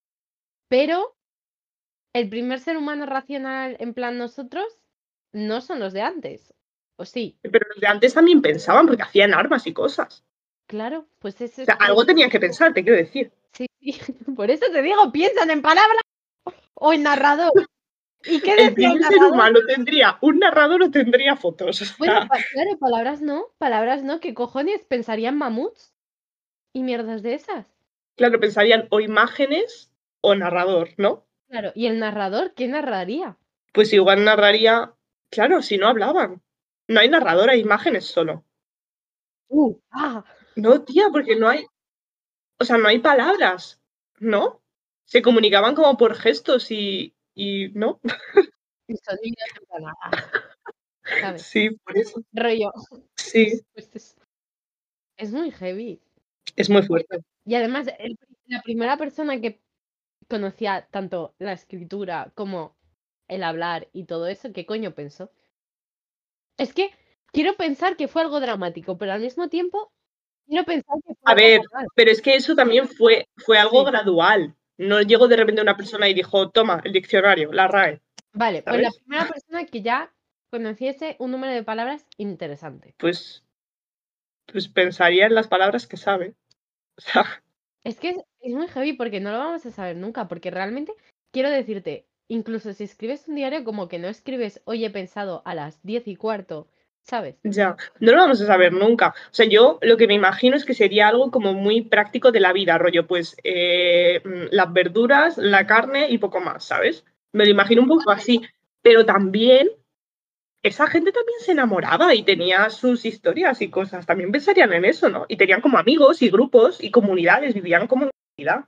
[SPEAKER 1] Pero el primer ser humano racional, en plan nosotros, no son los de antes. ¿O sí?
[SPEAKER 2] Pero los de antes también pensaban, porque hacían armas y cosas.
[SPEAKER 1] Claro, pues ese
[SPEAKER 2] O
[SPEAKER 1] es
[SPEAKER 2] sea, algo tenían que pensar, te quiero decir.
[SPEAKER 1] Sí, sí, por eso te digo, piensan en palabra o en narrador. ¿Y qué
[SPEAKER 2] El
[SPEAKER 1] decía el
[SPEAKER 2] primer ser
[SPEAKER 1] narrador?
[SPEAKER 2] humano tendría un narrador o tendría fotos. O
[SPEAKER 1] Bueno,
[SPEAKER 2] sea,
[SPEAKER 1] pa claro, palabras no, palabras no, ¿qué cojones? Pensarían mamuts y mierdas de esas.
[SPEAKER 2] claro, pensarían o imágenes o narrador, ¿no?
[SPEAKER 1] Claro, ¿y el narrador qué narraría?
[SPEAKER 2] Pues igual narraría, claro, si no hablaban. No hay narrador, hay imágenes solo.
[SPEAKER 1] Uh, ah,
[SPEAKER 2] No, tía, porque no hay, o sea, no hay palabras, ¿no? Se comunicaban como por gestos y, y ¿no?
[SPEAKER 1] y sonidos en plan, ah, ¿sabes?
[SPEAKER 2] Sí, por eso.
[SPEAKER 1] Rollo,
[SPEAKER 2] Sí,
[SPEAKER 1] pues es es muy heavy.
[SPEAKER 2] es muy fuerte.
[SPEAKER 1] Y además, el la primera persona que conocía tanto la escritura como el hablar y todo eso, ¿qué coño pensó? Es que quiero pensar que fue algo dramático, pero al mismo tiempo quiero pensar que fue
[SPEAKER 2] A
[SPEAKER 1] algo
[SPEAKER 2] ver,
[SPEAKER 1] banal.
[SPEAKER 2] pero es que eso también fue, fue algo
[SPEAKER 1] Sí.
[SPEAKER 2] gradual. No llegó de repente una persona y dijo, toma, el diccionario, la RAE,
[SPEAKER 1] Vale, pues la
[SPEAKER 2] ¿sabes?
[SPEAKER 1] primera persona que ya conociese un número de palabras interesante.
[SPEAKER 2] Pues, pues pensaría en las palabras que sabe. O sea,
[SPEAKER 1] Es que es, es muy heavy porque no lo vamos a saber nunca, porque realmente quiero decirte, incluso si escribes un diario, como que no escribes hoy he pensado a las diez y cuarto, ¿sabes?
[SPEAKER 2] ya, no lo vamos a saber nunca. O sea, yo lo que me imagino es que sería algo como muy práctico de la vida, rollo, pues eh, mm, las verduras, la carne y poco más, ¿sabes? Me lo imagino un poco así. Pero también, esa gente también se enamoraba y tenía sus historias y cosas. También pensarían en eso, ¿no? Y tenían como amigos y grupos y comunidades, vivían como en comunidad.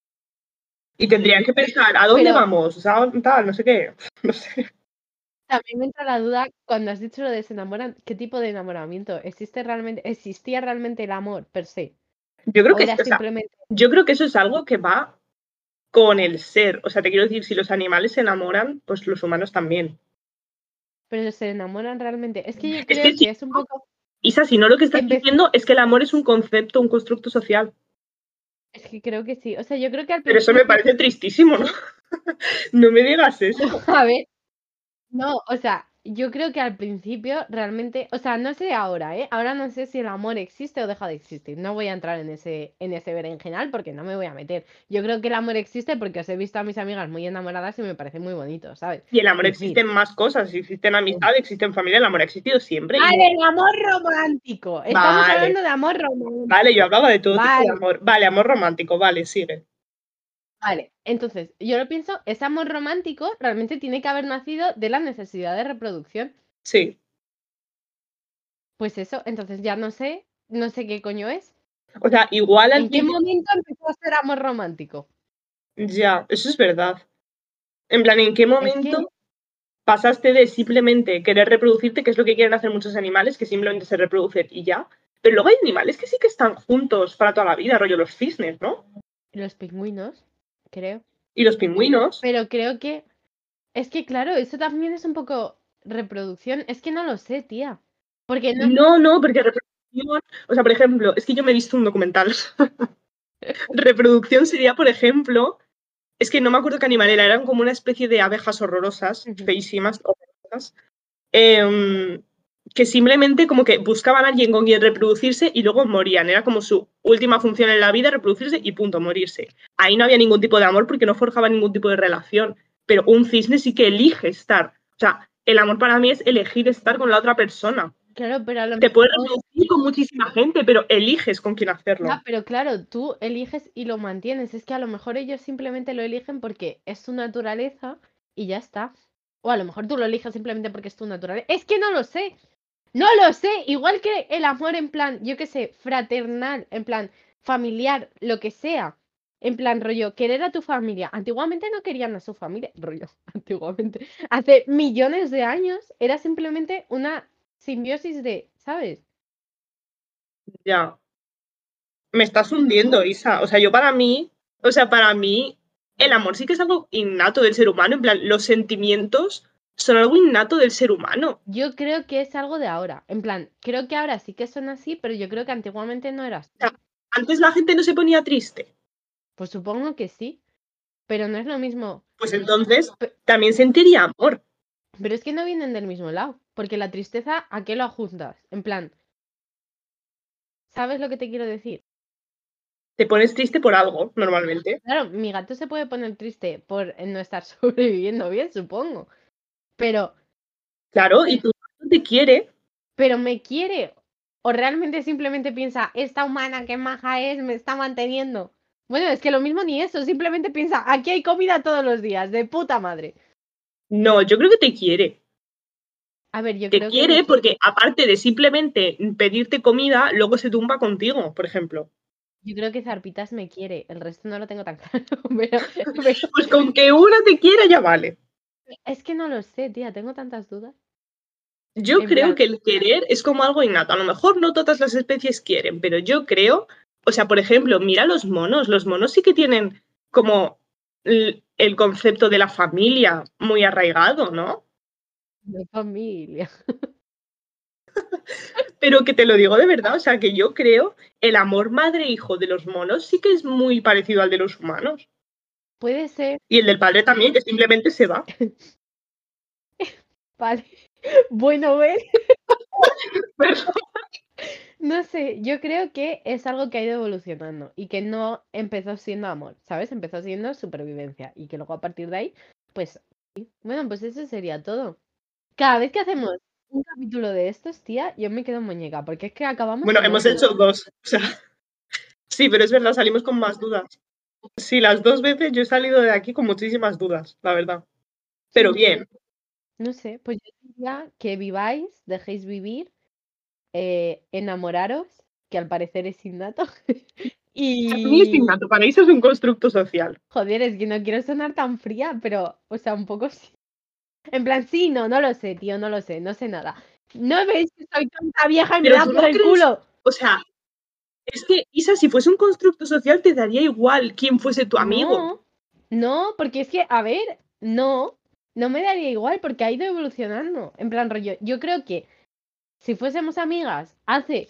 [SPEAKER 2] Y tendrían que pensar, ¿a dónde
[SPEAKER 1] Pero
[SPEAKER 2] vamos? O sea, tal, no sé qué. No sé.
[SPEAKER 1] también me entra la duda cuando has dicho lo de se enamoran, ¿qué tipo de enamoramiento? ¿Existe realmente, existía realmente el amor per se?
[SPEAKER 2] Yo creo
[SPEAKER 1] ¿O
[SPEAKER 2] que,
[SPEAKER 1] era
[SPEAKER 2] o sea,
[SPEAKER 1] simplemente,
[SPEAKER 2] yo creo que eso es algo que va con el ser. O sea, te quiero decir, si los animales se enamoran, pues los humanos también.
[SPEAKER 1] pero se enamoran realmente? Es que yo
[SPEAKER 2] Es que
[SPEAKER 1] creo
[SPEAKER 2] si
[SPEAKER 1] que es un
[SPEAKER 2] no,
[SPEAKER 1] poco,
[SPEAKER 2] Isa, si no lo que estás
[SPEAKER 1] empe-
[SPEAKER 2] diciendo es que el amor es un concepto, un constructo social.
[SPEAKER 1] es que creo que sí. O sea, yo creo que al
[SPEAKER 2] Pero eso me
[SPEAKER 1] principio,
[SPEAKER 2] parece tristísimo, ¿no? No me digas
[SPEAKER 1] no,
[SPEAKER 2] eso.
[SPEAKER 1] a ver, no, o sea, yo creo que al principio realmente, o sea, no sé ahora, ¿eh? Ahora no sé si el amor existe o deja de existir. No voy a entrar en ese, en ese berenjenal porque no me voy a meter. Yo creo que el amor existe porque os he visto a mis amigas muy enamoradas y me parece muy bonito, ¿sabes?
[SPEAKER 2] Y el amor
[SPEAKER 1] En
[SPEAKER 2] existe
[SPEAKER 1] fin.
[SPEAKER 2] en más cosas. Existen amistad, existe en familia, el amor ha existido siempre. Y
[SPEAKER 1] Vale, el amor romántico. Estamos
[SPEAKER 2] vale,
[SPEAKER 1] hablando de amor
[SPEAKER 2] vale, yo
[SPEAKER 1] romántico.
[SPEAKER 2] hablaba de todo tipo de
[SPEAKER 1] Vale,
[SPEAKER 2] amor. Vale, amor romántico, vale, sigue.
[SPEAKER 1] vale. Entonces, yo lo pienso, ese amor romántico realmente tiene que haber nacido de la necesidad de reproducción.
[SPEAKER 2] Sí.
[SPEAKER 1] Pues eso, entonces ya no sé, no sé qué coño es.
[SPEAKER 2] O sea, igual al
[SPEAKER 1] ¿En qué
[SPEAKER 2] principio.
[SPEAKER 1] momento empezó a ser amor romántico?
[SPEAKER 2] Ya, eso es verdad. En plan, ¿en qué
[SPEAKER 1] Es que,
[SPEAKER 2] momento pasaste de simplemente querer reproducirte, que es lo que quieren hacer muchos animales, que simplemente se reproducen y ya? Pero luego hay animales que sí que están juntos para toda la vida, rollo los cisnes, ¿no?
[SPEAKER 1] los pingüinos, creo.
[SPEAKER 2] Y los pingüinos.
[SPEAKER 1] Pero creo que, es que claro, eso también es un poco reproducción. Es que no lo sé, tía. Porque no.
[SPEAKER 2] No, no, porque reproducción, o sea, por ejemplo, es que yo me he visto un documental. Reproducción sería, por ejemplo, es que no me acuerdo qué animal era, eran como una especie de abejas horrorosas,
[SPEAKER 1] Ujú.
[SPEAKER 2] feísimas, horrorosas, eh, que simplemente como que buscaban a alguien con quien reproducirse y luego morían. Era como su última función en la vida, reproducirse y punto, morirse. Ahí no había ningún tipo de amor porque no forjaba ningún tipo de relación. Pero un cisne sí que elige estar. O sea, el amor para mí es elegir estar con la otra persona.
[SPEAKER 1] Claro, pero a lo
[SPEAKER 2] Te puedes
[SPEAKER 1] mejor.
[SPEAKER 2] reproducir con muchísima gente, pero eliges con quién hacerlo.
[SPEAKER 1] Ya, pero claro, tú eliges y lo mantienes. Es que a lo mejor ellos simplemente lo eligen porque es su naturaleza y ya está. O a lo mejor tú lo eliges simplemente porque es tu naturaleza. Es que no lo sé. No lo sé. Igual que el amor en plan, yo qué sé, fraternal, en plan familiar, lo que sea. En plan, rollo, querer a tu familia. Antiguamente no querían a su familia. Rollo, antiguamente. Hace millones de años era simplemente una simbiosis de, ¿sabes?
[SPEAKER 2] Ya. Me estás hundiendo, Isa. O sea, yo para mí, o sea, para mí, el amor sí que es algo innato del ser humano. En plan, los sentimientos son algo innato del ser humano.
[SPEAKER 1] Yo creo que es algo de ahora. En plan, creo que ahora sí que son así, pero yo creo que antiguamente no era
[SPEAKER 2] O
[SPEAKER 1] así.
[SPEAKER 2] sea, antes la gente no se ponía triste.
[SPEAKER 1] Pues supongo que sí, pero no es lo mismo.
[SPEAKER 2] Pues entonces
[SPEAKER 1] Pe-
[SPEAKER 2] también sentiría amor.
[SPEAKER 1] Pero es que no vienen del mismo lado. Porque la tristeza, ¿a qué lo adjuntas? En plan, ¿sabes lo que te quiero decir?
[SPEAKER 2] Te pones triste por algo, normalmente.
[SPEAKER 1] Claro, mi gato se puede poner triste por no estar sobreviviendo bien, supongo. Pero,
[SPEAKER 2] Claro, y tu gato te quiere.
[SPEAKER 1] pero me quiere. O realmente simplemente piensa, esta humana que maja es, me está manteniendo. Bueno, es que lo mismo ni eso, simplemente piensa, aquí hay comida todos los días, de puta madre.
[SPEAKER 2] No, yo creo que te quiere.
[SPEAKER 1] A ver, yo
[SPEAKER 2] Te
[SPEAKER 1] creo que me
[SPEAKER 2] quiere
[SPEAKER 1] quiere.
[SPEAKER 2] porque, aparte de simplemente pedirte comida, luego se tumba contigo, por ejemplo.
[SPEAKER 1] Yo creo que Zarpitas me quiere, el resto no lo tengo tan claro, pero, pero
[SPEAKER 2] Pues con que una te quiera ya vale.
[SPEAKER 1] es que no lo sé, tía, tengo tantas dudas.
[SPEAKER 2] Yo
[SPEAKER 1] En
[SPEAKER 2] creo
[SPEAKER 1] plan,
[SPEAKER 2] que el querer es como algo innato. A lo mejor no todas las especies quieren, pero yo creo, o sea, por ejemplo, mira los monos. Los monos sí que tienen como el, el concepto de la familia muy arraigado, ¿no?
[SPEAKER 1] de familia.
[SPEAKER 2] Pero que te lo digo de verdad, o sea, que yo creo el amor madre-hijo de los monos sí que es muy parecido al de los humanos.
[SPEAKER 1] Puede ser,
[SPEAKER 2] Y el del padre también, que simplemente se va.
[SPEAKER 1] vale. Bueno, ver.
[SPEAKER 2] Pero,
[SPEAKER 1] No sé, yo creo que es algo que ha ido evolucionando y que no empezó siendo amor, ¿sabes? Empezó siendo supervivencia y que luego a partir de ahí, pues, sí. Bueno, pues eso sería todo. Cada vez que hacemos un capítulo de estos, tía, yo me quedo muñeca, porque es que acabamos
[SPEAKER 2] bueno,
[SPEAKER 1] en
[SPEAKER 2] hemos
[SPEAKER 1] odio.
[SPEAKER 2] hecho dos. O sea, sí, pero es verdad, salimos con más dudas. Sí, las dos veces yo he salido de aquí con muchísimas dudas, la verdad.
[SPEAKER 1] Sí,
[SPEAKER 2] Pero
[SPEAKER 1] no sé,
[SPEAKER 2] bien.
[SPEAKER 1] no sé, pues yo diría que viváis, dejéis vivir, eh, enamoraros, que al parecer es innato,
[SPEAKER 2] Para mí es
[SPEAKER 1] y...
[SPEAKER 2] innato, para eso es un constructo social.
[SPEAKER 1] Joder, es que no quiero sonar tan fría, pero, o sea, un poco sí. En plan, sí, no, no lo sé, tío, no lo sé, no sé nada. ¿No veis que soy tonta vieja y me
[SPEAKER 2] Pero
[SPEAKER 1] da
[SPEAKER 2] tú
[SPEAKER 1] por
[SPEAKER 2] no
[SPEAKER 1] el
[SPEAKER 2] crees,
[SPEAKER 1] culo?
[SPEAKER 2] o sea, es que, Isa, si fuese un constructo social, te daría igual quién fuese tu amigo.
[SPEAKER 1] No, no, porque es que, a ver, no, no me daría igual porque ha ido evolucionando. En plan, rollo, yo creo que si fuésemos amigas hace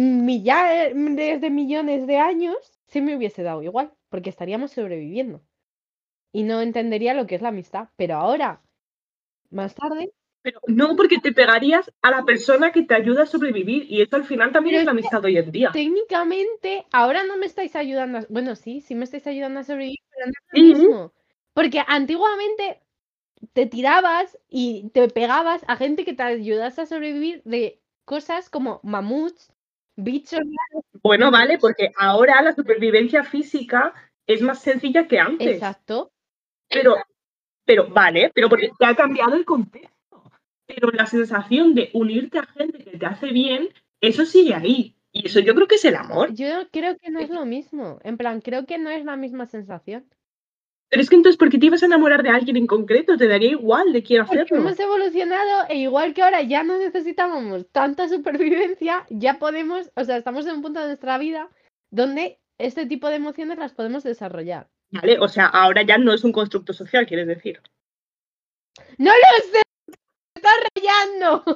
[SPEAKER 1] millares de millones de años, sí me hubiese dado igual, porque estaríamos sobreviviendo y no entendería lo que es la amistad. Pero ahora, más tarde,
[SPEAKER 2] Pero no porque te pegarías a la persona que te ayuda a sobrevivir y eso al final también
[SPEAKER 1] pero
[SPEAKER 2] es
[SPEAKER 1] es
[SPEAKER 2] la
[SPEAKER 1] que
[SPEAKER 2] amistad hoy en día.
[SPEAKER 1] técnicamente ahora no me estáis ayudando a... Bueno, sí, sí me estáis ayudando a sobrevivir, pero no es lo
[SPEAKER 2] Y,
[SPEAKER 1] mismo. Porque antiguamente te tirabas y te pegabas a gente que te ayudase a sobrevivir de cosas como mamuts, bichos raros.
[SPEAKER 2] bueno, vale, porque ahora la supervivencia física es más sencilla que antes.
[SPEAKER 1] Exacto.
[SPEAKER 2] Pero, pero, vale, pero porque te ha cambiado el contexto. Pero la sensación de unirte a gente que te hace bien, eso sigue ahí. Y eso yo creo que es el amor.
[SPEAKER 1] Yo creo que no es lo mismo. En plan, creo que no es la misma sensación.
[SPEAKER 2] Pero es que entonces, ¿por qué te ibas a enamorar de alguien en concreto? Te daría igual de quién
[SPEAKER 1] Porque
[SPEAKER 2] hacerlo.
[SPEAKER 1] hemos evolucionado e igual que ahora ya no necesitábamos tanta supervivencia, ya podemos, o sea, estamos en un punto de nuestra vida donde este tipo de emociones las podemos desarrollar.
[SPEAKER 2] Vale, o sea, ahora ya no es un constructo social, quieres decir.
[SPEAKER 1] ¡No lo sé! ¡Me estás rayando!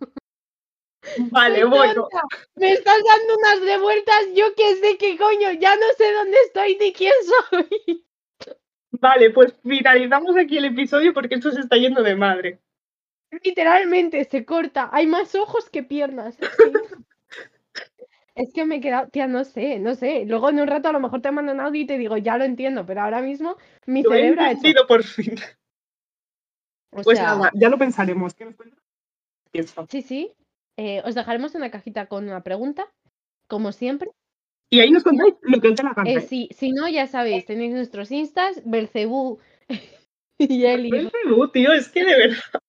[SPEAKER 2] Vale,
[SPEAKER 1] ¡Soy
[SPEAKER 2] bueno.
[SPEAKER 1] tonta! Me estás dando unas revueltas, yo que sé qué coño, ya no sé dónde estoy ni quién soy.
[SPEAKER 2] Vale, pues finalizamos aquí el episodio porque esto se está yendo de madre.
[SPEAKER 1] Literalmente se corta, hay más ojos que piernas. Es que, es que me he quedado, tía, no sé, no sé. Luego en un rato a lo mejor te mando un audio y te digo, ya lo entiendo, pero ahora mismo mi
[SPEAKER 2] Lo he
[SPEAKER 1] cerebro ha hecho.
[SPEAKER 2] entendido por fin.
[SPEAKER 1] O
[SPEAKER 2] Pues
[SPEAKER 1] sea,
[SPEAKER 2] nada, ya lo pensaremos. ¿Qué nos cuentas? Pienso.
[SPEAKER 1] sí, sí. Eh, os dejaremos una cajita con una pregunta, como siempre.
[SPEAKER 2] Y ahí nos contáis lo que os dé la gana,
[SPEAKER 1] Eh,
[SPEAKER 2] ¿eh?
[SPEAKER 1] sí, si no, ya sabéis, tenéis nuestros instas, Belcebú y Elis.
[SPEAKER 2] Belcebú, tío, es que de verdad.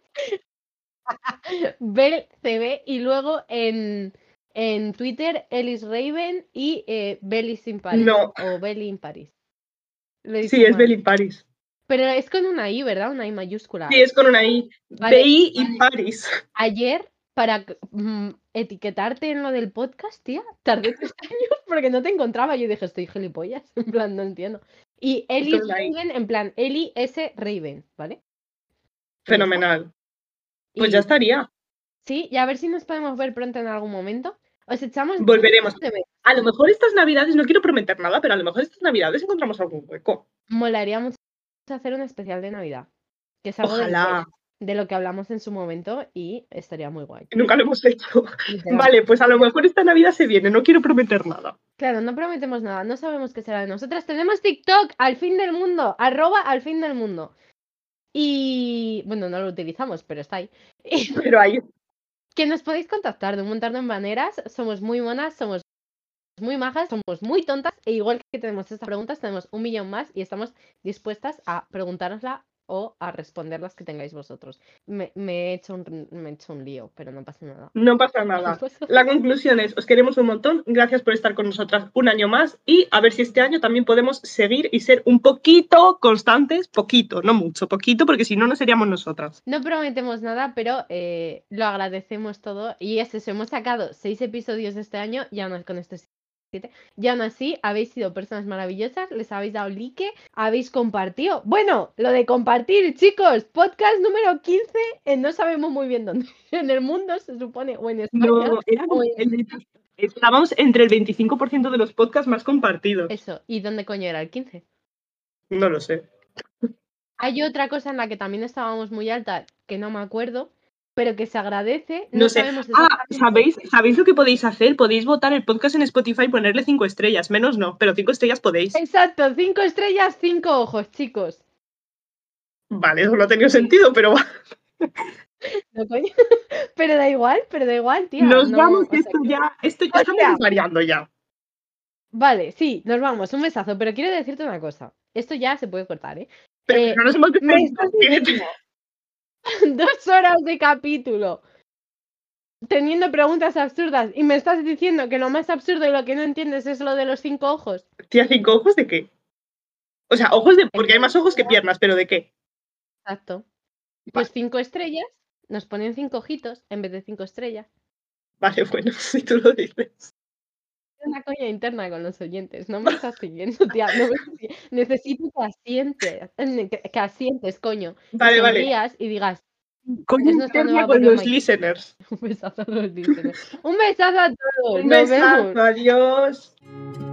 [SPEAKER 1] Belcb y luego en, en Twitter, Elis Raven y eh, Belis in Paris.
[SPEAKER 2] No,
[SPEAKER 1] O Belly in Paris. Lo he
[SPEAKER 2] sí,
[SPEAKER 1] dicho
[SPEAKER 2] es
[SPEAKER 1] mal.
[SPEAKER 2] Belly Paris.
[SPEAKER 1] Pero es con una I, ¿verdad? Una I mayúscula.
[SPEAKER 2] Sí, es con una I.
[SPEAKER 1] Vale,
[SPEAKER 2] B I y Paris.
[SPEAKER 1] ayer para mm, etiquetarte en lo del podcast, tía, tardé tres años porque no te encontraba. Yo dije, estoy gilipollas, en plan, no entiendo. Y
[SPEAKER 2] Es
[SPEAKER 1] Eli
[SPEAKER 2] con una I.
[SPEAKER 1] Raven, en plan, Eli S. Raven, ¿vale? Y ya está.
[SPEAKER 2] Fenomenal. Pues ya
[SPEAKER 1] Y
[SPEAKER 2] estaría.
[SPEAKER 1] sí, y a ver si nos podemos ver pronto en algún momento. Os echamos
[SPEAKER 2] Volveremos.
[SPEAKER 1] de ver.
[SPEAKER 2] A lo mejor estas navidades, no quiero prometer nada, pero a lo mejor estas navidades encontramos algún hueco.
[SPEAKER 1] Molaría mucho hacer un especial de Navidad, que es algo de mujeres.
[SPEAKER 2] Ojalá.
[SPEAKER 1] de lo que hablamos en su momento y estaría muy guay.
[SPEAKER 2] Nunca lo hemos hecho.
[SPEAKER 1] Literal.
[SPEAKER 2] Vale, pues a lo mejor esta Navidad se viene, no quiero prometer nada.
[SPEAKER 1] Claro, no prometemos nada, no sabemos qué será de nosotras. Tenemos TikTok, al fin del mundo, arroba al fin del mundo. Y bueno, no lo utilizamos, pero está ahí. Y
[SPEAKER 2] Pero ahí
[SPEAKER 1] que nos podéis contactar de un montón de maneras. Somos muy monas, somos muy majas, somos muy tontas. E igual que tenemos estas preguntas, tenemos un millón más y estamos dispuestas a preguntárnosla o a responder las que tengáis vosotros. Me, me, he hecho un, me he hecho un lío, pero no pasa nada.
[SPEAKER 2] no pasa nada. La conclusión es, os queremos un montón, gracias por estar con nosotras un año más y a ver si este año también podemos seguir y ser un poquito constantes, poquito, no mucho, poquito, porque si no, no seríamos nosotras.
[SPEAKER 1] No prometemos nada, pero eh, lo agradecemos todo y es eso, hemos sacado seis episodios este año, ya no con estos siete, y aún así habéis sido personas maravillosas, les habéis dado like, habéis compartido. Bueno, lo de compartir, chicos, podcast número quince, eh, no sabemos muy bien dónde, en el mundo se supone, o en España.
[SPEAKER 2] No, era,
[SPEAKER 1] o en...
[SPEAKER 2] el, estábamos entre el veinticinco por ciento de los podcasts más compartidos.
[SPEAKER 1] Eso, ¿y dónde coño era el quince?
[SPEAKER 2] No lo sé.
[SPEAKER 1] Hay otra cosa en la que también estábamos muy alta, que no me acuerdo, pero que se agradece. No,
[SPEAKER 2] no sé.
[SPEAKER 1] sabemos
[SPEAKER 2] Ah, ¿sabéis, ¿sabéis lo que podéis hacer? Podéis votar el podcast en Spotify y ponerle cinco estrellas. Menos no, pero cinco estrellas podéis.
[SPEAKER 1] Exacto, cinco estrellas, cinco ojos, chicos.
[SPEAKER 2] Vale, eso no ha tenido sentido, pero...
[SPEAKER 1] No, coño. Pero da igual, pero da igual, tía.
[SPEAKER 2] Nos
[SPEAKER 1] no,
[SPEAKER 2] vamos,
[SPEAKER 1] o sea,
[SPEAKER 2] esto ya, esto ya
[SPEAKER 1] o
[SPEAKER 2] estamos
[SPEAKER 1] sea,
[SPEAKER 2] variando ya.
[SPEAKER 1] Vale, sí, nos vamos, un besazo, pero quiero decirte una cosa. Esto ya se puede cortar, ¿eh?
[SPEAKER 2] Pero
[SPEAKER 1] eh
[SPEAKER 2] no nos hemos
[SPEAKER 1] me estás diciendo dos horas de capítulo teniendo preguntas absurdas y me estás diciendo que lo más absurdo y lo que no entiendes es lo de los cinco ojos.
[SPEAKER 2] Tía, ¿cinco ojos de qué? O sea, ojos de... Porque hay más ojos que piernas, pero ¿de qué?
[SPEAKER 1] Exacto. Pues cinco estrellas, nos ponen cinco ojitos en vez de cinco estrellas.
[SPEAKER 2] Vale, bueno, si tú lo dices.
[SPEAKER 1] Una coña interna con los oyentes, no me estás siguiendo, tía. No me... Necesito que asientes, que asientes, coño.
[SPEAKER 2] Vale,
[SPEAKER 1] y
[SPEAKER 2] vale.
[SPEAKER 1] sonrías y digas...
[SPEAKER 2] Coño interna con los listeners.
[SPEAKER 1] Un besazo a los listeners. Un besazo a todos.
[SPEAKER 2] Un
[SPEAKER 1] Nos
[SPEAKER 2] besazo,
[SPEAKER 1] vemos.
[SPEAKER 2] adiós.